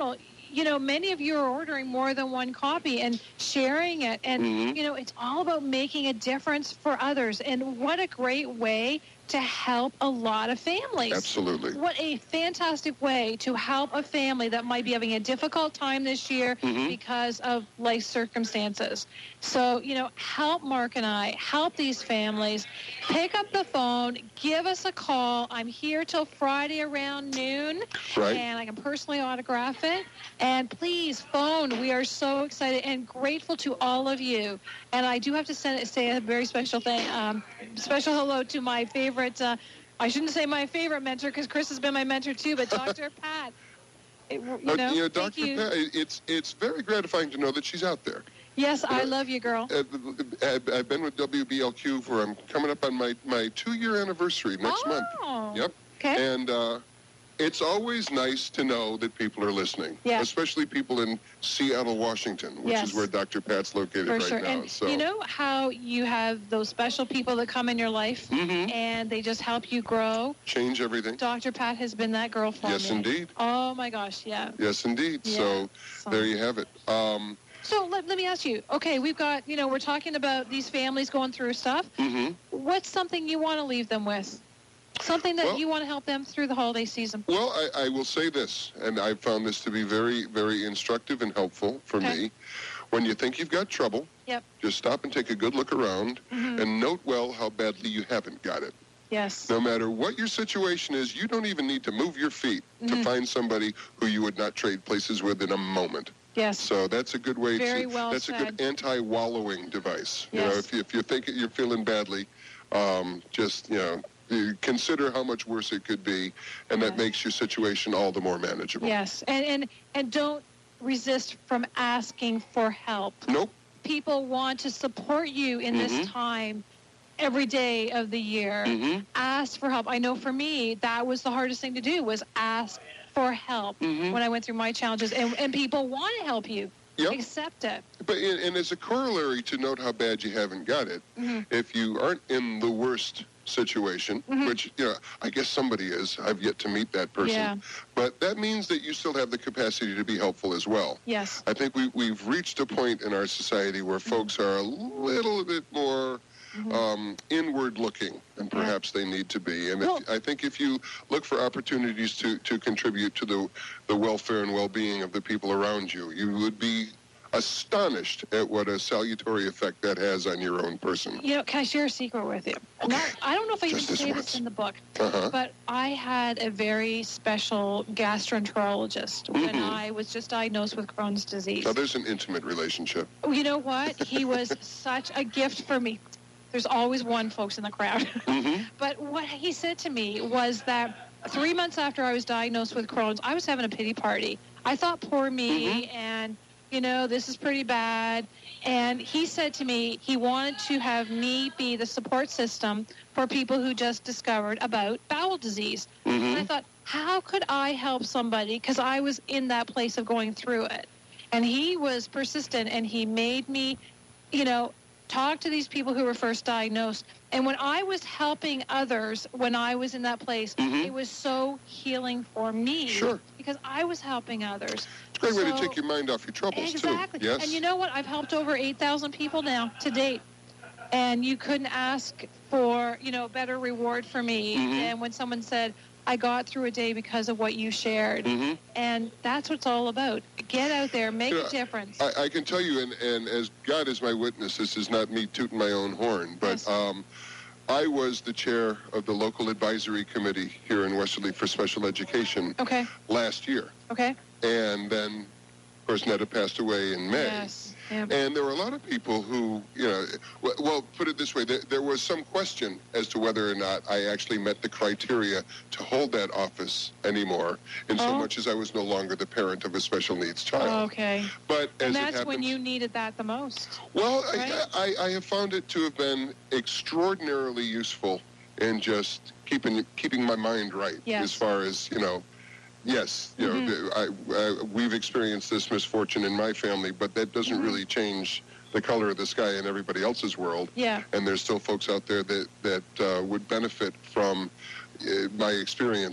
[SPEAKER 3] you know, many of you are ordering more than one copy and sharing it. And,
[SPEAKER 2] Mhm.
[SPEAKER 3] you know, it's all about making a difference for others. And what a great way to help a lot of families.
[SPEAKER 2] Absolutely.
[SPEAKER 3] What a fantastic way to help a family that might be having a difficult time this year
[SPEAKER 2] Mhm.
[SPEAKER 3] because of life circumstances. So, you know, help Mark and I, help these families. Pick up the phone, give us a call. I'm here till Friday around noon.
[SPEAKER 2] Right.
[SPEAKER 3] And I can personally autograph it. And please phone. We are so excited and grateful to all of you. And I do have to send, say a very special thing, um, special hello to my favorite, uh, I shouldn't say my favorite mentor because Chris has been my mentor too, but Doctor Pat. It, you
[SPEAKER 2] But,
[SPEAKER 3] know,
[SPEAKER 2] you know,
[SPEAKER 3] thank
[SPEAKER 2] Doctor
[SPEAKER 3] you.
[SPEAKER 2] Pat, it's, it's very gratifying to know that she's out there.
[SPEAKER 3] Yes, I
[SPEAKER 2] know,
[SPEAKER 3] love you, girl.
[SPEAKER 2] Uh, I've I've been with W B L Q for, I'm coming up on my, my two-year anniversary next month.
[SPEAKER 3] Oh,
[SPEAKER 2] Yep.
[SPEAKER 3] okay.
[SPEAKER 2] And uh, it's always nice to know that people are listening,
[SPEAKER 3] Yeah.
[SPEAKER 2] especially people in Seattle, Washington, which
[SPEAKER 3] Yes.
[SPEAKER 2] is where Doctor Pat's located
[SPEAKER 3] For
[SPEAKER 2] right
[SPEAKER 3] sure.
[SPEAKER 2] now.
[SPEAKER 3] And
[SPEAKER 2] so.
[SPEAKER 3] you know how you have those special people that come in your life
[SPEAKER 2] Mhm.
[SPEAKER 3] and they just help you grow?
[SPEAKER 2] Change everything.
[SPEAKER 3] Doctor Pat has been that girl for
[SPEAKER 2] Yes,
[SPEAKER 3] me.
[SPEAKER 2] indeed.
[SPEAKER 3] Oh, my gosh, yeah.
[SPEAKER 2] Yes, indeed.
[SPEAKER 3] Yeah.
[SPEAKER 2] So
[SPEAKER 3] So-
[SPEAKER 2] there you have it. Um,
[SPEAKER 3] So let, let me ask you, okay, we've got, you know, we're talking about these families going through stuff.
[SPEAKER 2] mhm.
[SPEAKER 3] What's something you want to leave them with? Something that
[SPEAKER 2] Well-
[SPEAKER 3] you want to help them through the holiday season?
[SPEAKER 2] Well, I, I will say this, and I found this to be very, very instructive and helpful for
[SPEAKER 3] Okay.
[SPEAKER 2] me. When you think you've got trouble,
[SPEAKER 3] Yep.
[SPEAKER 2] just stop and take a good look around
[SPEAKER 3] Mhm.
[SPEAKER 2] and note well how badly you haven't got it.
[SPEAKER 3] Yes.
[SPEAKER 2] No matter what your situation is, you don't even need to move your feet
[SPEAKER 3] Mhm.
[SPEAKER 2] to find somebody who you would not trade places with in a moment.
[SPEAKER 3] Yes.
[SPEAKER 2] So that's a good way
[SPEAKER 3] Very
[SPEAKER 2] to.
[SPEAKER 3] well
[SPEAKER 2] that's a
[SPEAKER 3] said.
[SPEAKER 2] good anti-wallowing device. You know,
[SPEAKER 3] Yes.
[SPEAKER 2] if you, if you think you're feeling badly, um, just you know, you consider how much worse it could be, and that
[SPEAKER 3] Yes.
[SPEAKER 2] makes your situation all the more manageable.
[SPEAKER 3] Yes. And, and, and don't resist from asking for help.
[SPEAKER 2] Nope.
[SPEAKER 3] People want to support you in
[SPEAKER 2] Mhm.
[SPEAKER 3] this time every day of the year.
[SPEAKER 2] Mhm.
[SPEAKER 3] Ask for help. I know for me, that was the hardest thing to do was ask for help
[SPEAKER 2] Mhm.
[SPEAKER 3] when I went through my challenges. And, and people want to help you.
[SPEAKER 2] Yep.
[SPEAKER 3] Accept it.
[SPEAKER 2] But and, and as a corollary to note how bad you haven't got it,
[SPEAKER 3] Mhm.
[SPEAKER 2] if you aren't in the worst situation,
[SPEAKER 3] Mhm.
[SPEAKER 2] which you know, I guess somebody is. I've yet to meet that person.
[SPEAKER 3] Yeah.
[SPEAKER 2] But that means that you still have the capacity to be helpful as well.
[SPEAKER 3] Yes.
[SPEAKER 2] I think we, we've reached a point in our society where folks are a little bit more
[SPEAKER 3] Mhm.
[SPEAKER 2] um, inward looking than perhaps they need to be. And
[SPEAKER 3] Well-
[SPEAKER 2] if, I think if you look for opportunities to, to contribute to the, the welfare and well-being of the people around you, you would be astonished at what a salutary effect that has on your own person.
[SPEAKER 3] You know, can I share a secret with you? Not, I don't know if I even
[SPEAKER 2] Just this
[SPEAKER 3] say
[SPEAKER 2] once.
[SPEAKER 3] this in the book,
[SPEAKER 2] Uh-huh.
[SPEAKER 3] but I had a very special gastroenterologist when
[SPEAKER 2] Mhm.
[SPEAKER 3] I was just diagnosed with Crohn's disease.
[SPEAKER 2] Now, there's an intimate relationship.
[SPEAKER 3] You know what? He was such a gift for me. There's always one, folks, in the crowd.
[SPEAKER 2] Mhm.
[SPEAKER 3] But what he said to me was that three months after I was diagnosed with Crohn's, I was having a pity party. I thought, poor me, and, you know, this is pretty bad. And he said to me he wanted to have me be the support system for people who just discovered about bowel disease. And I thought, how could I help somebody? Because I was in that place of going through it. And he was persistent, and he made me, you know, talk to these people who were first diagnosed. And when I was helping others, when I was in that place,
[SPEAKER 2] Mhm.
[SPEAKER 3] it was so healing for me.
[SPEAKER 2] Sure.
[SPEAKER 3] Because I was helping others.
[SPEAKER 2] It's a great way to
[SPEAKER 3] So-
[SPEAKER 2] take your mind off your troubles,
[SPEAKER 3] Exactly.
[SPEAKER 2] too. Yes.
[SPEAKER 3] And you know what? I've helped over eight thousand people now to date. And you couldn't ask for, you know, better reward for me
[SPEAKER 2] Mhm.
[SPEAKER 3] than when someone said, I got through a day because of what you shared.
[SPEAKER 2] Mhm.
[SPEAKER 3] And that's what it's all about. Get out there, make
[SPEAKER 2] Yeah,
[SPEAKER 3] a difference.
[SPEAKER 2] I, I can tell you, and, and as God is my witness, this is not me tooting my own horn, but
[SPEAKER 3] Yes.
[SPEAKER 2] um, I was the chair of the local advisory committee here in Westerly for special education
[SPEAKER 3] Okay.
[SPEAKER 2] last year.
[SPEAKER 3] Okay.
[SPEAKER 2] And then, of course, Netta passed away in May.
[SPEAKER 3] Yes. Yeah.
[SPEAKER 2] And there were a lot of people who, you know, well, well put it this way, there, there was some question as to whether or not I actually met the criteria to hold that office anymore, in so
[SPEAKER 3] Oh.
[SPEAKER 2] much as I was no longer the parent of a special needs child.
[SPEAKER 3] Okay.
[SPEAKER 2] But as
[SPEAKER 3] And
[SPEAKER 2] it
[SPEAKER 3] that's when
[SPEAKER 2] happens-
[SPEAKER 3] you needed that the most.
[SPEAKER 2] Well,
[SPEAKER 3] right?
[SPEAKER 2] I, I, I have found it to have been extraordinarily useful in just keeping keeping my mind right.
[SPEAKER 3] Yes.
[SPEAKER 2] As far as, you know, yes, you
[SPEAKER 3] Mhm.
[SPEAKER 2] know, I, I, we've experienced this misfortune in my family, but that doesn't
[SPEAKER 3] Mhm.
[SPEAKER 2] really change the color of the sky in everybody else's world.
[SPEAKER 3] Yeah.
[SPEAKER 2] And there's still folks out there that, that uh, would benefit from uh, my experience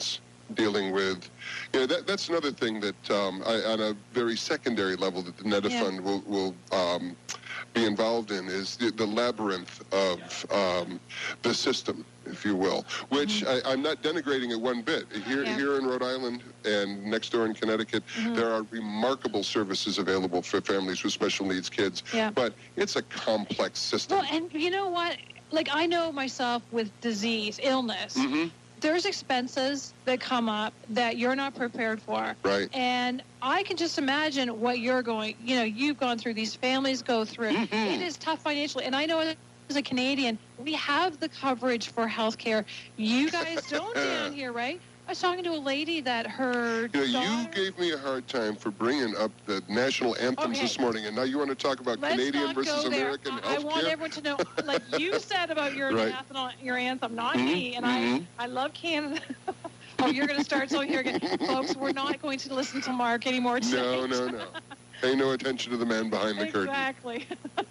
[SPEAKER 2] dealing with, you know, that, that's another thing that um, I, on a very secondary level that the Netafund
[SPEAKER 3] Yeah.
[SPEAKER 2] will, will um, be involved in is the, the labyrinth of um, the system, if you will, which
[SPEAKER 3] Mm-hmm.
[SPEAKER 2] I, I'm not denigrating it one bit. Here,
[SPEAKER 3] Yeah.
[SPEAKER 2] here in Rhode Island and next door in Connecticut,
[SPEAKER 3] Mhm.
[SPEAKER 2] there are remarkable services available for families with special needs kids,
[SPEAKER 3] Yeah.
[SPEAKER 2] but it's a complex system.
[SPEAKER 3] Well, and you know what? Like, I know myself with disease, illness.
[SPEAKER 2] Mhm.
[SPEAKER 3] There's expenses that come up that you're not prepared for.
[SPEAKER 2] Right.
[SPEAKER 3] And I can just imagine what you're going, you know, you've gone through, these families go through.
[SPEAKER 2] Mhm.
[SPEAKER 3] It is tough financially. And I know as a Canadian, we have the coverage for health care. You guys don't down here, right? I was talking to a lady that her
[SPEAKER 2] You know,
[SPEAKER 3] daughter...
[SPEAKER 2] you gave me a hard time for bringing up the national anthems
[SPEAKER 3] Okay.
[SPEAKER 2] this morning, and now you want to talk about
[SPEAKER 3] Let's
[SPEAKER 2] Canadian
[SPEAKER 3] not
[SPEAKER 2] versus
[SPEAKER 3] go there.
[SPEAKER 2] American
[SPEAKER 3] I, I
[SPEAKER 2] health
[SPEAKER 3] want
[SPEAKER 2] care?
[SPEAKER 3] everyone to know, like you said about your
[SPEAKER 2] Right.
[SPEAKER 3] national, your anthem, not
[SPEAKER 2] Mhm,
[SPEAKER 3] me. And
[SPEAKER 2] mhm.
[SPEAKER 3] I, I love Canada. Oh, you're going to start so here again, folks. We're not going to listen to Mark anymore today.
[SPEAKER 2] No, no, no. Pay no attention to the man behind the curtain.
[SPEAKER 3] Exactly.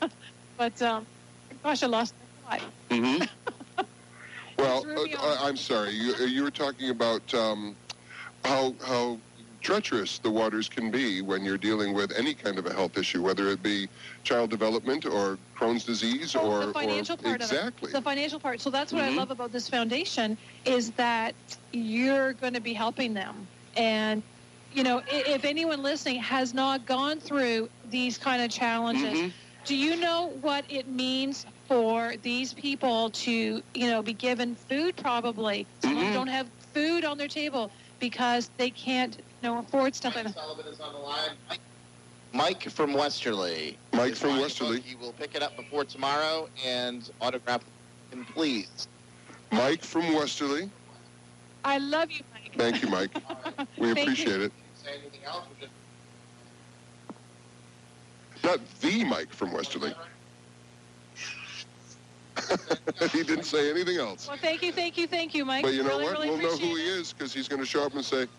[SPEAKER 3] But um, gosh, I lost my thought.
[SPEAKER 2] hmm Well,
[SPEAKER 3] threw me
[SPEAKER 2] uh,
[SPEAKER 3] off.
[SPEAKER 2] I- I'm sorry. You, you were talking about um, how how treacherous the waters can be when you're dealing with any kind of a health issue, whether it be child development or Crohn's disease
[SPEAKER 3] Oh,
[SPEAKER 2] or
[SPEAKER 3] the financial
[SPEAKER 2] or,
[SPEAKER 3] part
[SPEAKER 2] exactly.
[SPEAKER 3] of it. The financial part. So that's what
[SPEAKER 2] Mhm.
[SPEAKER 3] I love about this foundation is that you're going to be helping them. And, you know, i- if anyone listening has not gone through these kind of challenges,
[SPEAKER 2] Mhm.
[SPEAKER 3] do you know what it means for these people to, you know, be given food probably? Some of them
[SPEAKER 2] Mhm.
[SPEAKER 3] don't have food on their table because they can't, you know, afford stuff like that.
[SPEAKER 6] Sullivan is on the line. Mike, Mike from Westerly.
[SPEAKER 2] Mike
[SPEAKER 6] is
[SPEAKER 2] from
[SPEAKER 6] buying a
[SPEAKER 2] Westerly.
[SPEAKER 6] book. He will pick it up before tomorrow and autograph him, please.
[SPEAKER 2] Mike from Westerly.
[SPEAKER 3] I love you, Mike.
[SPEAKER 2] Thank you, Mike. We
[SPEAKER 3] Thank you.
[SPEAKER 2] appreciate it.
[SPEAKER 6] Say anything else? Or just-
[SPEAKER 2] Not the Mike from Westerly. He didn't say anything else.
[SPEAKER 3] Well, thank you, thank you, thank you, Mike.
[SPEAKER 2] But you know
[SPEAKER 3] Really,
[SPEAKER 2] what?
[SPEAKER 3] really
[SPEAKER 2] We'll know who
[SPEAKER 3] appreciate
[SPEAKER 2] he
[SPEAKER 3] it.
[SPEAKER 2] is because he's going to show up and say,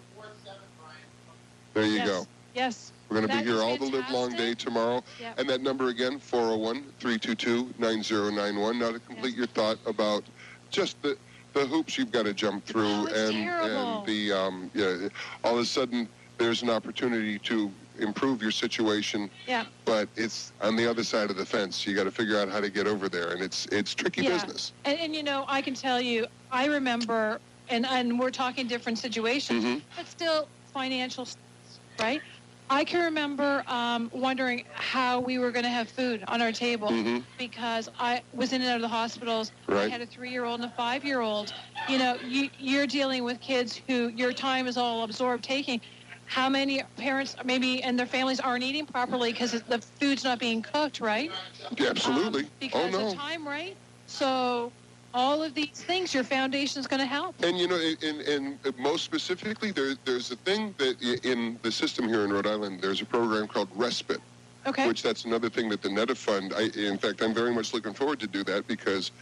[SPEAKER 2] there you
[SPEAKER 3] Yes.
[SPEAKER 2] go.
[SPEAKER 3] Yes.
[SPEAKER 2] We're going to be
[SPEAKER 3] That
[SPEAKER 2] here
[SPEAKER 3] is
[SPEAKER 2] all the live long day
[SPEAKER 3] fantastic.
[SPEAKER 2] tomorrow.
[SPEAKER 3] Yep.
[SPEAKER 2] And that number again, four oh one, three two two, nine oh nine one. Now to complete
[SPEAKER 3] Yes.
[SPEAKER 2] your thought about just the the hoops you've got to jump through
[SPEAKER 3] Oh, it's
[SPEAKER 2] and
[SPEAKER 3] terrible.
[SPEAKER 2] and the um, yeah, all of a sudden there's an opportunity to improve your situation,
[SPEAKER 3] Yeah.
[SPEAKER 2] but it's on the other side of the fence. You got to figure out how to get over there, and it's it's tricky
[SPEAKER 3] Yeah.
[SPEAKER 2] business.
[SPEAKER 3] And, and you know, I can tell you, I remember, and, and we're talking different situations,
[SPEAKER 2] Mhm.
[SPEAKER 3] but still financial, right? I can remember um, wondering how we were going to have food on our table
[SPEAKER 2] Mhm.
[SPEAKER 3] because I was in and out of the hospitals. I
[SPEAKER 2] Right.
[SPEAKER 3] had a three-year-old and a five-year-old. You know, you, you're dealing with kids who your time is all absorbed taking. How many parents maybe and their families aren't eating properly because the food's not being cooked, right?
[SPEAKER 2] Yeah, absolutely.
[SPEAKER 3] Um,
[SPEAKER 2] oh
[SPEAKER 3] because
[SPEAKER 2] no.
[SPEAKER 3] of time, right? So all of these things, your foundation is going to help.
[SPEAKER 2] And you know, in, in, in most specifically, there, there's a thing that i- in the system here in Rhode Island, there's a program called Respite,
[SPEAKER 3] Okay.
[SPEAKER 2] which that's another thing that the Netafund. I, in fact, I'm very much looking forward to do that because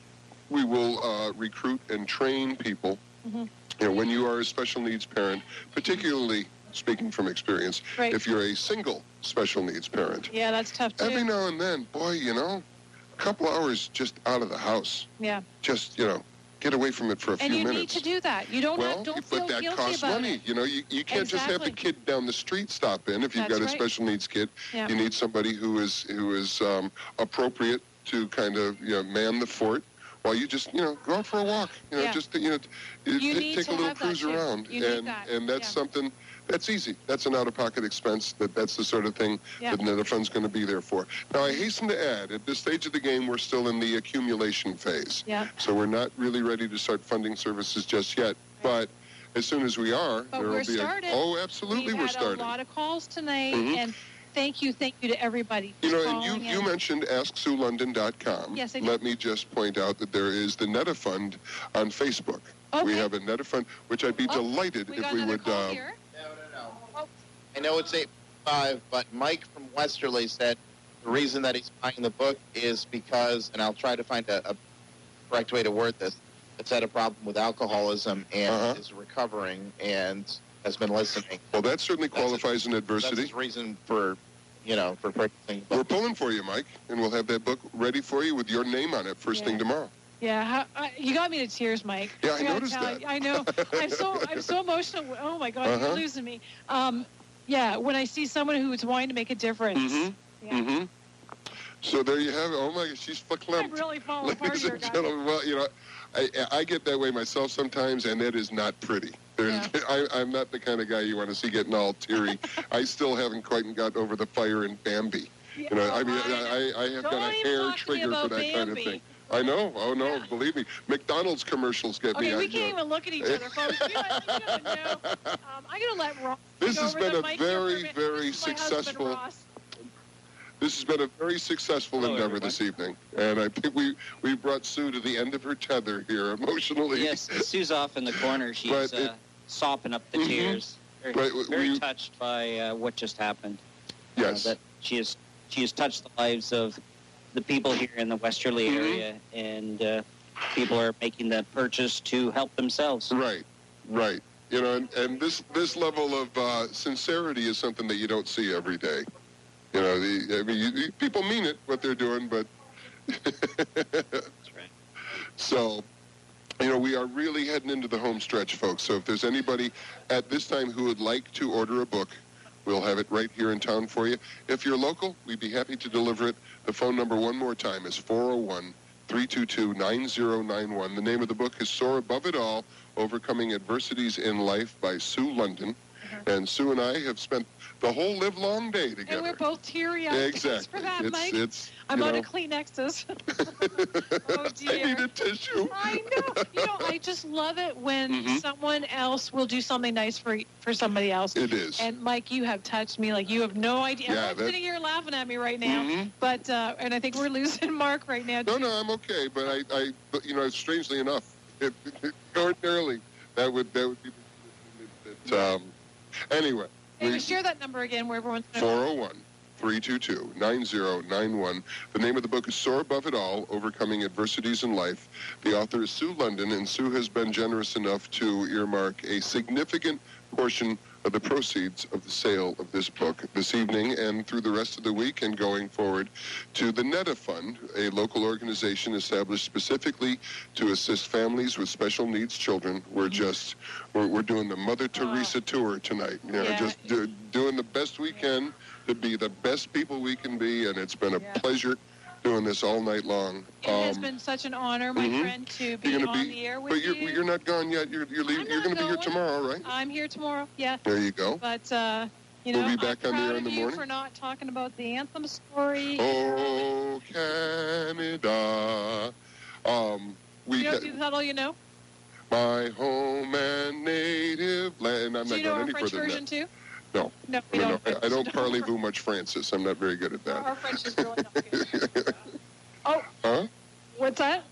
[SPEAKER 2] we will uh, recruit and train people.
[SPEAKER 3] Mhm.
[SPEAKER 2] You know, when you are a special needs parent, particularly speaking from experience,
[SPEAKER 3] Right.
[SPEAKER 2] if you're a single special needs parent,
[SPEAKER 3] Yeah, that's tough too.
[SPEAKER 2] every now and then, boy, you know, a couple hours just out of the house,
[SPEAKER 3] yeah.
[SPEAKER 2] just you know, get away from it for a
[SPEAKER 3] And
[SPEAKER 2] few
[SPEAKER 3] you
[SPEAKER 2] minutes.
[SPEAKER 3] need to do that. You don't
[SPEAKER 2] Well,
[SPEAKER 3] have, don't feel
[SPEAKER 2] but that
[SPEAKER 3] guilty
[SPEAKER 2] costs
[SPEAKER 3] about
[SPEAKER 2] money.
[SPEAKER 3] it.
[SPEAKER 2] You know, you, you can't just have the
[SPEAKER 3] Exactly.
[SPEAKER 2] kid down the street stop in. If you've
[SPEAKER 3] That's
[SPEAKER 2] got a
[SPEAKER 3] right.
[SPEAKER 2] special needs kid,
[SPEAKER 3] Yeah.
[SPEAKER 2] you need somebody who is who is um, appropriate to kind of you know man the fort while you just you know go out for a walk. You know,
[SPEAKER 3] Yeah.
[SPEAKER 2] just you know
[SPEAKER 3] You
[SPEAKER 2] t-
[SPEAKER 3] need
[SPEAKER 2] take
[SPEAKER 3] to
[SPEAKER 2] a little
[SPEAKER 3] have that
[SPEAKER 2] cruise
[SPEAKER 3] too.
[SPEAKER 2] around,
[SPEAKER 3] You need
[SPEAKER 2] and
[SPEAKER 3] that.
[SPEAKER 2] and that's
[SPEAKER 3] Yeah.
[SPEAKER 2] something. That's easy. That's an out-of-pocket expense. That that's the sort of thing
[SPEAKER 3] Yeah.
[SPEAKER 2] that Netafund's going to be there for. Now, I hasten to add, at this stage of the game, we're still in the accumulation phase.
[SPEAKER 3] Yeah.
[SPEAKER 2] So we're not really ready to start funding services just yet. But as soon as we are,
[SPEAKER 3] But
[SPEAKER 2] there will
[SPEAKER 3] we're
[SPEAKER 2] be
[SPEAKER 3] started.
[SPEAKER 2] a... Oh, absolutely,
[SPEAKER 3] We've
[SPEAKER 2] we're
[SPEAKER 3] had
[SPEAKER 2] starting.
[SPEAKER 3] a lot of calls tonight,
[SPEAKER 2] Mhm.
[SPEAKER 3] and thank you, thank you to everybody.
[SPEAKER 2] You know, and
[SPEAKER 3] calling
[SPEAKER 2] you, you
[SPEAKER 3] in.
[SPEAKER 2] mentioned ask sue london dot com.
[SPEAKER 3] Yes, I did.
[SPEAKER 2] Let me just point out that there is the Netafund on Facebook. We
[SPEAKER 3] Okay.
[SPEAKER 2] have a Netafund, which I'd be
[SPEAKER 3] Oh,
[SPEAKER 2] delighted
[SPEAKER 3] We
[SPEAKER 2] if
[SPEAKER 3] got
[SPEAKER 2] we
[SPEAKER 3] another
[SPEAKER 2] would...
[SPEAKER 3] call
[SPEAKER 2] uh,
[SPEAKER 3] here.
[SPEAKER 6] No, no, no. I know it's eight five, but Mike from Westerly said the reason that he's buying the book is because, and I'll try to find a, a correct way to word this, it's had a problem with alcoholism and
[SPEAKER 2] Uh-huh.
[SPEAKER 6] is recovering and has been listening.
[SPEAKER 2] Well, that certainly
[SPEAKER 6] That's
[SPEAKER 2] qualifies an
[SPEAKER 6] That's
[SPEAKER 2] adversity.
[SPEAKER 6] his reason for, you know, for purchasing the
[SPEAKER 2] We're
[SPEAKER 6] book.
[SPEAKER 2] pulling for you, Mike, and we'll have that book ready for you with your name on it first
[SPEAKER 3] Yeah.
[SPEAKER 2] thing tomorrow.
[SPEAKER 3] Yeah, how, uh, you got me to tears, Mike.
[SPEAKER 2] Yeah, I, I
[SPEAKER 3] gotta
[SPEAKER 2] noticed
[SPEAKER 3] tell
[SPEAKER 2] that.
[SPEAKER 3] you, I know. I'm so I'm so emotional. Oh my God,
[SPEAKER 2] Uh-huh.
[SPEAKER 3] you're losing me. Um, yeah, when I see someone who's wanting to make a difference.
[SPEAKER 2] Mm-hmm.
[SPEAKER 3] Yeah.
[SPEAKER 2] Mm-hmm. So there you have it. Oh my gosh, she's verklempt.
[SPEAKER 3] I'm really falling apart
[SPEAKER 2] Ladies
[SPEAKER 3] here,
[SPEAKER 2] and
[SPEAKER 3] guys.
[SPEAKER 2] gentlemen, well, you know, I, I get that way myself sometimes, and it is not pretty. There's,
[SPEAKER 3] Yeah.
[SPEAKER 2] I, I'm not the kind of guy you want to see getting all teary. I still haven't quite got over the fire in Bambi.
[SPEAKER 3] Yeah,
[SPEAKER 2] You know,
[SPEAKER 3] oh,
[SPEAKER 2] I mean,
[SPEAKER 3] I
[SPEAKER 2] I, I have
[SPEAKER 3] Don't
[SPEAKER 2] got a
[SPEAKER 3] even
[SPEAKER 2] hair
[SPEAKER 3] talk to me
[SPEAKER 2] trigger for
[SPEAKER 3] about
[SPEAKER 2] that kind of
[SPEAKER 3] Bambi.
[SPEAKER 2] thing. I know. Oh no,
[SPEAKER 3] Yeah.
[SPEAKER 2] believe me. McDonald's commercials get
[SPEAKER 3] Okay,
[SPEAKER 2] me.
[SPEAKER 3] we
[SPEAKER 2] I,
[SPEAKER 3] can't
[SPEAKER 2] you know.
[SPEAKER 3] even look at each other, folks. You know, I think I'm gonna know. Um, I'm gonna let Ross.
[SPEAKER 2] This
[SPEAKER 3] take
[SPEAKER 2] has
[SPEAKER 3] over
[SPEAKER 2] been
[SPEAKER 3] the
[SPEAKER 2] a
[SPEAKER 3] mic here for
[SPEAKER 2] very,
[SPEAKER 3] minute.
[SPEAKER 2] very
[SPEAKER 3] This is my husband,
[SPEAKER 2] successful-
[SPEAKER 3] Ross.
[SPEAKER 2] This has been a very successful
[SPEAKER 13] Hello,
[SPEAKER 2] endeavor
[SPEAKER 13] everyone.
[SPEAKER 2] this evening, and I think we we brought Sue to the end of her tether here emotionally.
[SPEAKER 13] Yes, Sue's off in the corner. She's
[SPEAKER 2] But it-
[SPEAKER 13] uh, sopping up the
[SPEAKER 2] Mhm.
[SPEAKER 13] tears. Very,
[SPEAKER 2] But w-
[SPEAKER 13] very
[SPEAKER 2] we-
[SPEAKER 13] touched by uh, what just happened.
[SPEAKER 2] Yes.
[SPEAKER 13] Uh, that she has she has touched the lives of the people here in the Westerly
[SPEAKER 2] Mhm.
[SPEAKER 13] area, and uh, people are making the purchase to help themselves.
[SPEAKER 2] Right, right. You know, and, and this this level of uh, sincerity is something that you don't see every day. You know, the, I mean, you, you, people mean it what they're doing, but
[SPEAKER 13] That's right.
[SPEAKER 2] so. You know, we are really heading into the home stretch, folks. So if there's anybody at this time who would like to order a book, we'll have it right here in town for you. If you're local, we'd be happy to deliver it. The phone number one more time is four oh one, three two two, nine oh nine one. The name of the book is Soar Above It All, Overcoming Adversities in Life by Sue London. And Sue and I have spent the whole live long day together.
[SPEAKER 3] And we're both teary-eyed.
[SPEAKER 2] Yeah,
[SPEAKER 3] Thanks
[SPEAKER 2] exactly.
[SPEAKER 3] for that,
[SPEAKER 2] it's,
[SPEAKER 3] Mike.
[SPEAKER 2] it's,
[SPEAKER 3] I'm
[SPEAKER 2] you
[SPEAKER 3] out
[SPEAKER 2] know,
[SPEAKER 3] of Kleenexes. Oh,
[SPEAKER 2] I
[SPEAKER 3] dear.
[SPEAKER 2] need a tissue.
[SPEAKER 3] I know. You know, I just love it when
[SPEAKER 2] Mhm.
[SPEAKER 3] someone else will do something nice for for somebody else.
[SPEAKER 2] It is.
[SPEAKER 3] And Mike, you have touched me like you have no idea.
[SPEAKER 2] Yeah,
[SPEAKER 3] Everyone's
[SPEAKER 2] that-
[SPEAKER 3] sitting here laughing at me right now.
[SPEAKER 2] Mhm.
[SPEAKER 3] But uh, and I think we're losing Mark right now.
[SPEAKER 2] No, no, I'm okay. But I, I but, you know, strangely enough, it, it, ordinarily that would that would be. It, um, anyway,
[SPEAKER 3] Hey, share that number again where everyone's gonna-
[SPEAKER 2] four oh one, three two two, nine oh nine one. The name of the book is Soar Above It All, Overcoming Adversities in Life. The author is Sue London, and Sue has been generous enough to earmark a significant portion of the proceeds of the sale of this book this evening and through the rest of the week and going forward to the NETA Fund, a local organization established specifically to assist families with special needs children. We're just, we're, we're doing the Mother Teresa tour tonight. You know,
[SPEAKER 3] Yeah.
[SPEAKER 2] just do, doing the best we can to be the best people we can be, and it's been a
[SPEAKER 3] Yeah.
[SPEAKER 2] pleasure doing this all night long.
[SPEAKER 3] It has
[SPEAKER 2] Um,
[SPEAKER 3] been such an honor, my
[SPEAKER 2] mhm.
[SPEAKER 3] friend, to be
[SPEAKER 2] you're
[SPEAKER 3] on
[SPEAKER 2] gonna be,
[SPEAKER 3] the air with
[SPEAKER 2] but you're,
[SPEAKER 3] you.
[SPEAKER 2] you're not gone yet. You're you're, leaving,
[SPEAKER 3] I'm
[SPEAKER 2] you're
[SPEAKER 3] not
[SPEAKER 2] going to be here
[SPEAKER 3] going.
[SPEAKER 2] tomorrow, right?
[SPEAKER 3] I'm here tomorrow. Yeah.
[SPEAKER 2] There you go.
[SPEAKER 3] But uh, you
[SPEAKER 2] We'll
[SPEAKER 3] know,
[SPEAKER 2] be back
[SPEAKER 3] I'm
[SPEAKER 2] on the
[SPEAKER 3] proud
[SPEAKER 2] air in
[SPEAKER 3] of
[SPEAKER 2] the
[SPEAKER 3] you
[SPEAKER 2] morning.
[SPEAKER 3] for not talking about the anthem story.
[SPEAKER 2] Oh, Canada. Um, we
[SPEAKER 3] You know,
[SPEAKER 2] ca-
[SPEAKER 3] is that all you know?
[SPEAKER 2] my home and native land. I'm
[SPEAKER 3] Do
[SPEAKER 2] not
[SPEAKER 3] you know
[SPEAKER 2] going
[SPEAKER 3] our
[SPEAKER 2] any
[SPEAKER 3] French
[SPEAKER 2] further
[SPEAKER 3] version
[SPEAKER 2] than
[SPEAKER 3] too?
[SPEAKER 2] that. No.
[SPEAKER 3] No, we
[SPEAKER 2] No, no,
[SPEAKER 3] don't.
[SPEAKER 2] I, I don't parlez-vous much Francis. I'm not very good at that.
[SPEAKER 3] Our French is really not good. Oh,
[SPEAKER 2] Huh?
[SPEAKER 3] what's that?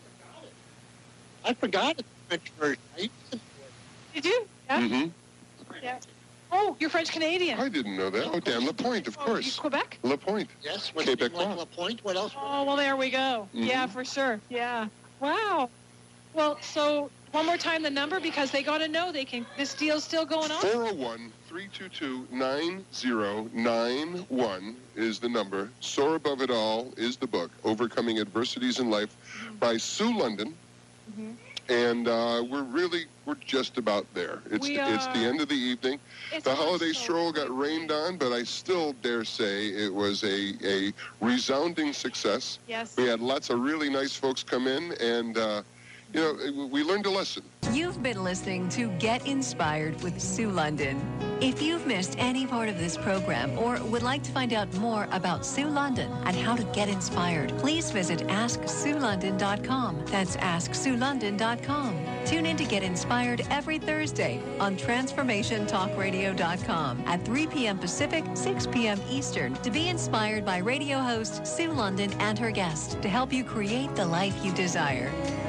[SPEAKER 6] I forgot the French version. I used to-
[SPEAKER 3] Did you? Yeah.
[SPEAKER 2] Mm-hmm.
[SPEAKER 3] Yeah. Oh, you're French Canadian.
[SPEAKER 2] I didn't know that. Oh, damn, La Pointe, of
[SPEAKER 3] Oh, you
[SPEAKER 2] course.
[SPEAKER 3] Quebec?
[SPEAKER 2] La Pointe.
[SPEAKER 6] Yes, what
[SPEAKER 2] Quebec
[SPEAKER 6] like
[SPEAKER 2] Law.
[SPEAKER 6] La Pointe? What else?
[SPEAKER 3] Oh, well, there we go.
[SPEAKER 2] Mhm.
[SPEAKER 3] Yeah, for sure. Yeah. Wow. Well, so one more time the number because they got to know they can. This deal's still going on.
[SPEAKER 2] four oh one, three two two, nine oh nine one is the number. Soar Above It All is the book, Overcoming Adversities in Life, by Sue London.
[SPEAKER 3] Mhm.
[SPEAKER 2] And uh, we're really, we're just about there. It's,
[SPEAKER 3] We
[SPEAKER 2] it's the
[SPEAKER 3] are-
[SPEAKER 2] end of the evening.
[SPEAKER 3] It's
[SPEAKER 2] The
[SPEAKER 3] gone
[SPEAKER 2] holiday
[SPEAKER 3] so
[SPEAKER 2] stroll got
[SPEAKER 3] quickly.
[SPEAKER 2] rained on, but I still dare say it was a, a resounding success.
[SPEAKER 3] Yes.
[SPEAKER 2] We had lots of really nice folks come in, and, uh, you know, we learned a lesson.
[SPEAKER 1] You've been listening to Get Inspired with Sue London. If you've missed any part of this program or would like to find out more about Sue London and how to get inspired, please visit ask sue london dot com. That's ask sue london dot com. Tune in to Get Inspired every Thursday on transformation talk radio dot com at three p.m. Pacific, six p.m. Eastern to be inspired by radio host Sue London and her guest to help you create the life you desire.